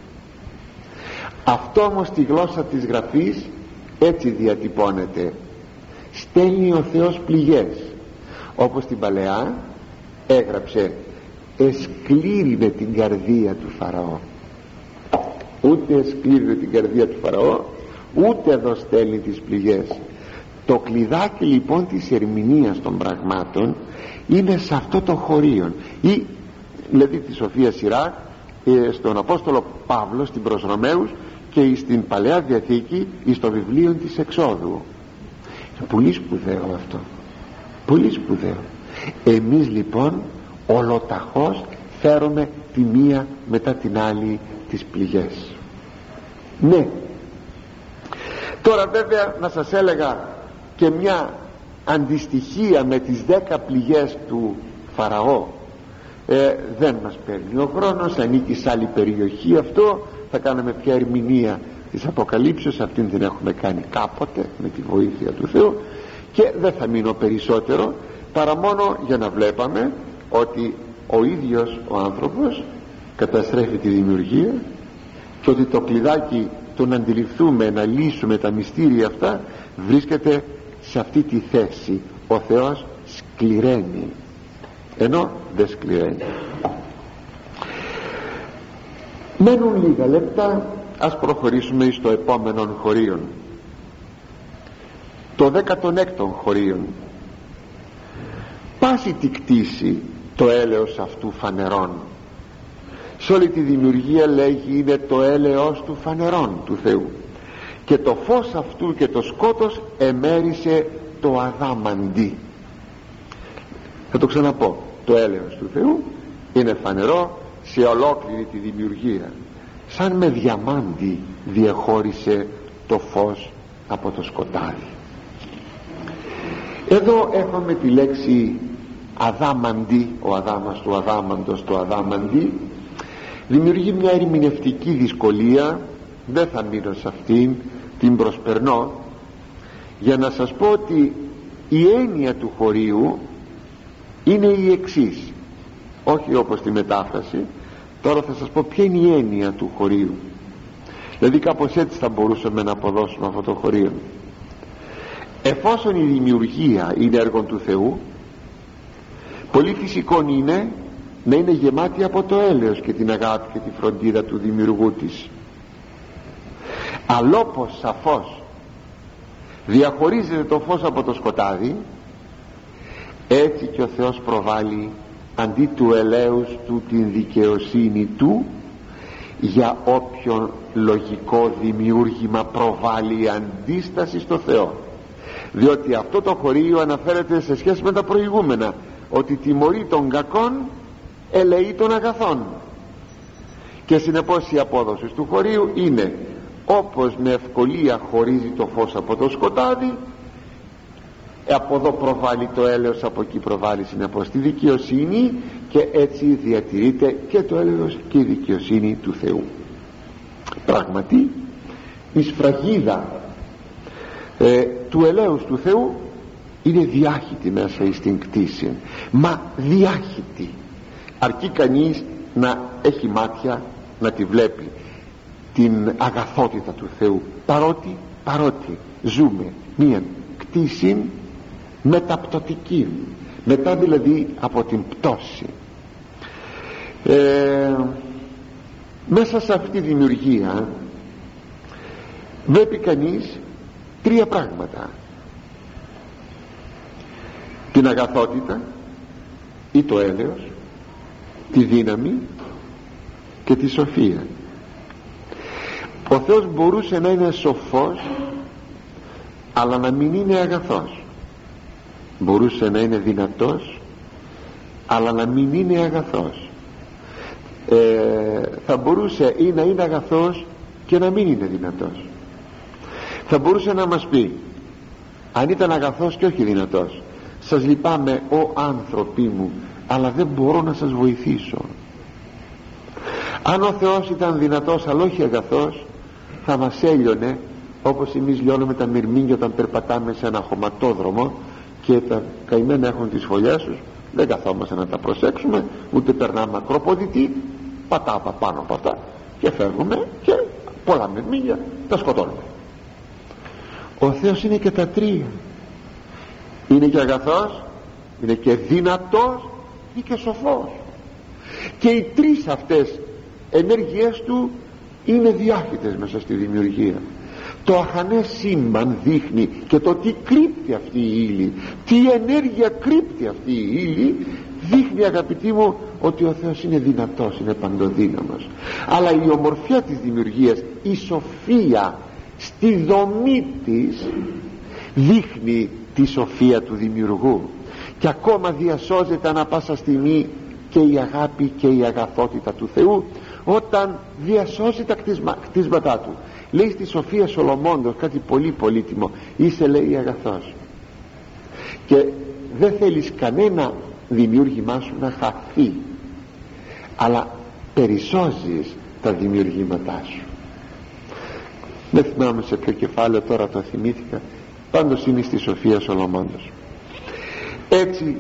Αυτό όμως στη γλώσσα της Γραφής έτσι διατυπώνεται. Στέλνει ο Θεός πληγές, όπως την Παλαιά έγραψε, εσκλήρινε την καρδία του Φαραώ. Ούτε εσκλήρινε την καρδία του Φαραώ, ούτε εδώ στέλνει τις πληγές. Το κλειδάκι λοιπόν της ερμηνείας των πραγμάτων είναι σε αυτό το χωρίον, ή δηλαδή τη Σοφία Σιράκ, ε, στον Απόστολο Παύλο στην προς Ρωμαίους και στην Παλαιά Διαθήκη στο βιβλίο της Εξόδου. Είναι πολύ σπουδαίο αυτό, πολύ σπουδαίο. Εμείς λοιπόν ολοταχώς φέρουμε τη μία μετά την άλλη τις πληγές. Ναι, τώρα βέβαια να σας έλεγα και μια αντιστοιχεία με τις δέκα πληγές του Φαραώ, ε, δεν μας παίρνει ο χρόνος, ανήκει σε άλλη περιοχή αυτό. Θα κάνουμε πια ερμηνεία της Αποκαλύψεως, αυτήν την έχουμε κάνει κάποτε με τη βοήθεια του Θεού, και δεν θα μείνω περισσότερο παρά μόνο για να βλέπαμε ότι ο ίδιος ο άνθρωπος καταστρέφει τη δημιουργία, και ότι το κλειδάκι το να αντιληφθούμε, να λύσουμε τα μυστήρια αυτά, βρίσκεται σε αυτή τη θέση. Ο Θεός σκληραίνει, ενώ δεν σκληραίνει. Μένουν λίγα λεπτά, ας προχωρήσουμε στο επόμενο χωρίον, το δέκατον έκτον χωρίον. Πάση τη κτήση το έλεος αυτού φανερών. Σε όλη τη δημιουργία λέγει είναι το έλεος του φανερών του Θεού, και το φως αυτού και το σκότος εμέρισε το αδάμαντι. Θα το ξαναπώ, το έλεος του Θεού είναι φανερό σε ολόκληρη τη δημιουργία, σαν με διαμάντι διαχώρισε το φως από το σκοτάδι. Εδώ έχουμε τη λέξη αδάμαντι, ο αδάμας του αδάμαντος, το αδάμαντι δημιουργεί μια ερμηνευτική δυσκολία. Δεν θα μείνω σε αυτήν, την προσπερνώ, για να σας πω ότι η έννοια του χωρίου είναι η εξής, όχι όπως τη μετάφραση. Τώρα θα σας πω ποια είναι η έννοια του χωρίου, δηλαδή κάπως έτσι θα μπορούσαμε να αποδώσουμε αυτό το χωρίο. Εφόσον η δημιουργία είναι έργο του Θεού, πολύ φυσικό είναι να είναι γεμάτη από το έλεος και την αγάπη και τη φροντίδα του δημιουργού της. Αλλά όπως σαφώς διαχωρίζεται το φως από το σκοτάδι, έτσι και ο Θεός προβάλλει αντί του ελέους του την δικαιοσύνη του, για όποιον λογικό δημιούργημα προβάλλει αντίσταση στο Θεό. Διότι αυτό το χωρίο αναφέρεται σε σχέση με τα προηγούμενα, ότι τιμωρεί των κακών, ελεεί των αγαθών, και συνεπώς η απόδοση του χωρίου είναι όπως με ευκολία χωρίζει το φως από το σκοτάδι, ε, από εδώ προβάλλει το έλεος, από εκεί προβάλλει συνεπώς τη δικαιοσύνη, και έτσι διατηρείται και το έλεος και η δικαιοσύνη του Θεού. Πράγματι η σφραγίδα ε, του ελέους του Θεού είναι διάχυτη μέσα στην κτήση, μα διάχυτη, αρκεί κανείς να έχει μάτια να τη βλέπει την αγαθότητα του Θεού, παρότι, παρότι ζούμε μία κτήση μεταπτωτική, μετά δηλαδή από την πτώση. ε, μέσα σε αυτή τη δημιουργία βλέπει κανείς τρία πράγματα: την αγαθότητα ή το έλεος, τη δύναμη και τη σοφία. Ο Θεός μπορούσε να είναι σοφός αλλά να μην είναι αγαθός, μπορούσε να είναι δυνατός αλλά να μην είναι αγαθός, ε, θα μπορούσε ή να είναι αγαθός και να μην είναι δυνατός. Θα μπορούσε να μας πει, αν ήταν αγαθός και όχι δυνατός, σας λυπάμαι ο άνθρωποι μου, αλλά δεν μπορώ να σας βοηθήσω. Αν ο Θεός ήταν δυνατός αλλά όχι αγαθός, θα μας έλειωνε όπως εμείς λιώνουμε τα μυρμήγκια όταν περπατάμε σε ένα χωματόδρομο και τα καημένα έχουν τις φωλιές τους, δεν καθόμαστε να τα προσέξουμε, ούτε περνάμε ακροποδητή, πατάμε πάνω από αυτά και φεύγουμε και πολλά μυρμήγκια τα σκοτώνουμε. Ο Θεός είναι και τα τρία, είναι και αγαθός, είναι και δυνατός, είναι και σοφός, και οι τρεις αυτές ενέργειές του είναι διάχυτες μέσα στη δημιουργία. Το αχανές σύμπαν δείχνει και το τι κρύπτει αυτή η ύλη, τι ενέργεια κρύπτει αυτή η ύλη, δείχνει, αγαπητοί μου, ότι ο Θεός είναι δυνατός, είναι παντοδύναμος. Αλλά η ομορφιά της δημιουργίας, η σοφία στη δομή της, δείχνει τη σοφία του δημιουργού, και ακόμα διασώζεται ανά πάσα στιγμή και η αγάπη και η αγαθότητα του Θεού όταν διασώσει τα κτίσμα, κτίσματά του. Λέει στη Σοφία Σολομώντος κάτι πολύ πολύτιμο: είσαι, λέει, αγαθός και δεν θέλεις κανένα δημιούργημά σου να χαθεί, αλλά περισσώζεις τα δημιουργήματά σου. Δεν θυμάμαι σε ποιο κεφάλαιο τώρα το θυμήθηκα, πάντως είναι στη Σοφία Σολομώντος. Έτσι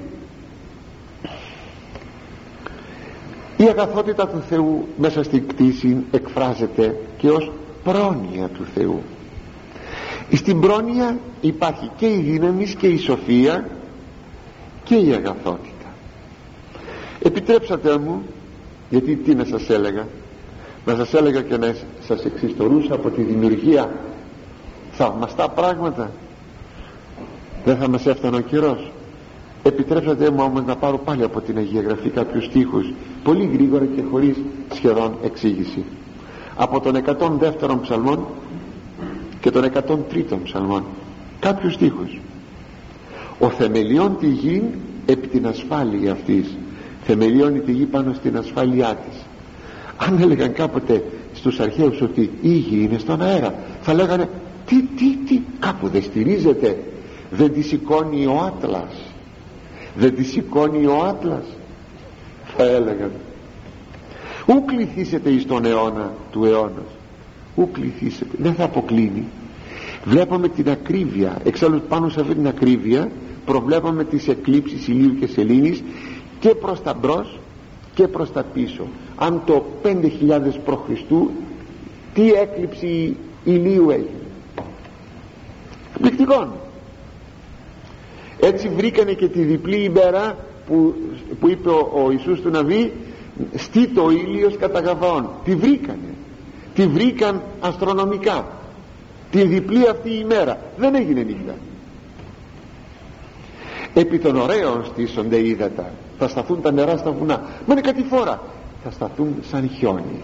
η αγαθότητα του Θεού μέσα στην κτήση εκφράζεται και ως πρόνοια του Θεού. Στην πρόνοια υπάρχει και η δύναμη και η σοφία και η αγαθότητα. Επιτρέψατε μου, γιατί τι να σας έλεγα, να σας έλεγα και να σας εξιστορούσα από τη δημιουργία θαυμαστά πράγματα, δεν θα μας έφτανε ο καιρός. Επιτρέψατε μου όμως να πάρω πάλι από την Αγία Γραφή κάποιους στίχους, πολύ γρήγορα και χωρίς σχεδόν εξήγηση, από τον εκατόν δεύτερο ψαλμόν και τον εκατόν τρίτο ψαλμόν, κάποιους στίχους. Ο θεμελιών τη γη επί την ασφάλεια αυτής, θεμελιώνει τη γη πάνω στην ασφάλειά της. Αν έλεγαν κάποτε στους αρχαίους ότι η γη είναι στον αέρα, θα λέγανε τι, τι, τι, κάπου δεν στηρίζεται, δεν τη σηκώνει ο Άτλας, δεν τη σηκώνει ο Άτλας, θα έλεγαν. Ου κληθήσετε εις τον αιώνα του αιώνας, ου κληθήσετε, δεν θα αποκλίνει. Βλέπουμε την ακρίβεια, εξάλλου πάνω σε αυτή την ακρίβεια προβλέπαμε τις εκλήψεις ηλίου και σελήνης και προς τα μπρος και προς τα πίσω. Αν το πέντε χιλιάδες προ Χριστού τι έκλειψη ηλίου έγινε, εκπληκτικόν. Έτσι βρήκανε και τη διπλή ημέρα που, που είπε ο, ο Ιησούς του Ναβί, στήτο ο ήλιος κατά Γαβαών. Τη βρήκανε, τη βρήκαν αστρονομικά τη διπλή αυτή η ημέρα, δεν έγινε νύχτα. Επί των ωραίων στήσονται ύδατα, θα σταθούν τα νερά στα βουνά, μα είναι κάτι φορά, θα σταθούν σαν χιόνι.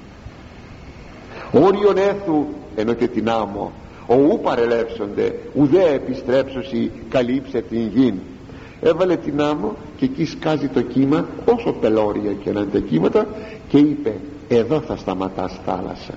Όριον έθου, ενώ και την άμμο, ο ου παρελεύσονται, ουδέ επιστρέψωση καλύψε την γην. Έβαλε την άμμο και εκεί σκάζει το κύμα, όσο πελώρια και να είναι τα κύματα, και είπε, εδώ θα σταματάς θάλασσα.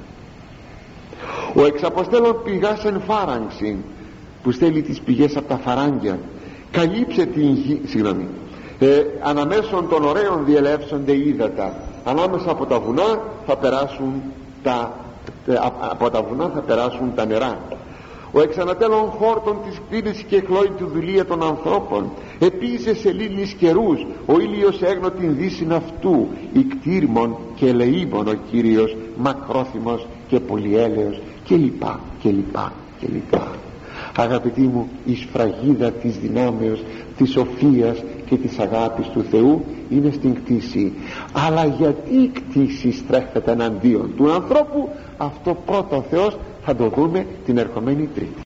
Ο εξαποστέλων πηγάς εν φάραγξιν, που στέλνει τις πηγές από τα φαράγγια, καλύψε την γη, συγγνώμη, ε, αναμέσων των ωραίων διελεύσονται ύδατα, ανάμεσα από τα βουνά θα περάσουν τα, ε, από τα βουνά θα περάσουν τα νερά. Ο εξανατέλων χόρτων της κτίνης και εκλόει τη δουλεία των ανθρώπων, επίησε σε λίλης καιρούς, ο ήλιος έγνω την δύσιν αυτού, ικτήρμον και ελεήμον ο Κύριος, μακρόθυμος και πολυέλεος, και λοιπά και λοιπά και λοιπά. Αγαπητοί μου, η σφραγίδα της δυνάμεως, της σοφίας και της αγάπης του Θεού είναι στην κτήση. Αλλά γιατί η κτήση στρέφεται εναντίον του ανθρώπου, αυτό πρώτα ο Θεός θα το δούμε την ερχομένη Τρίτη.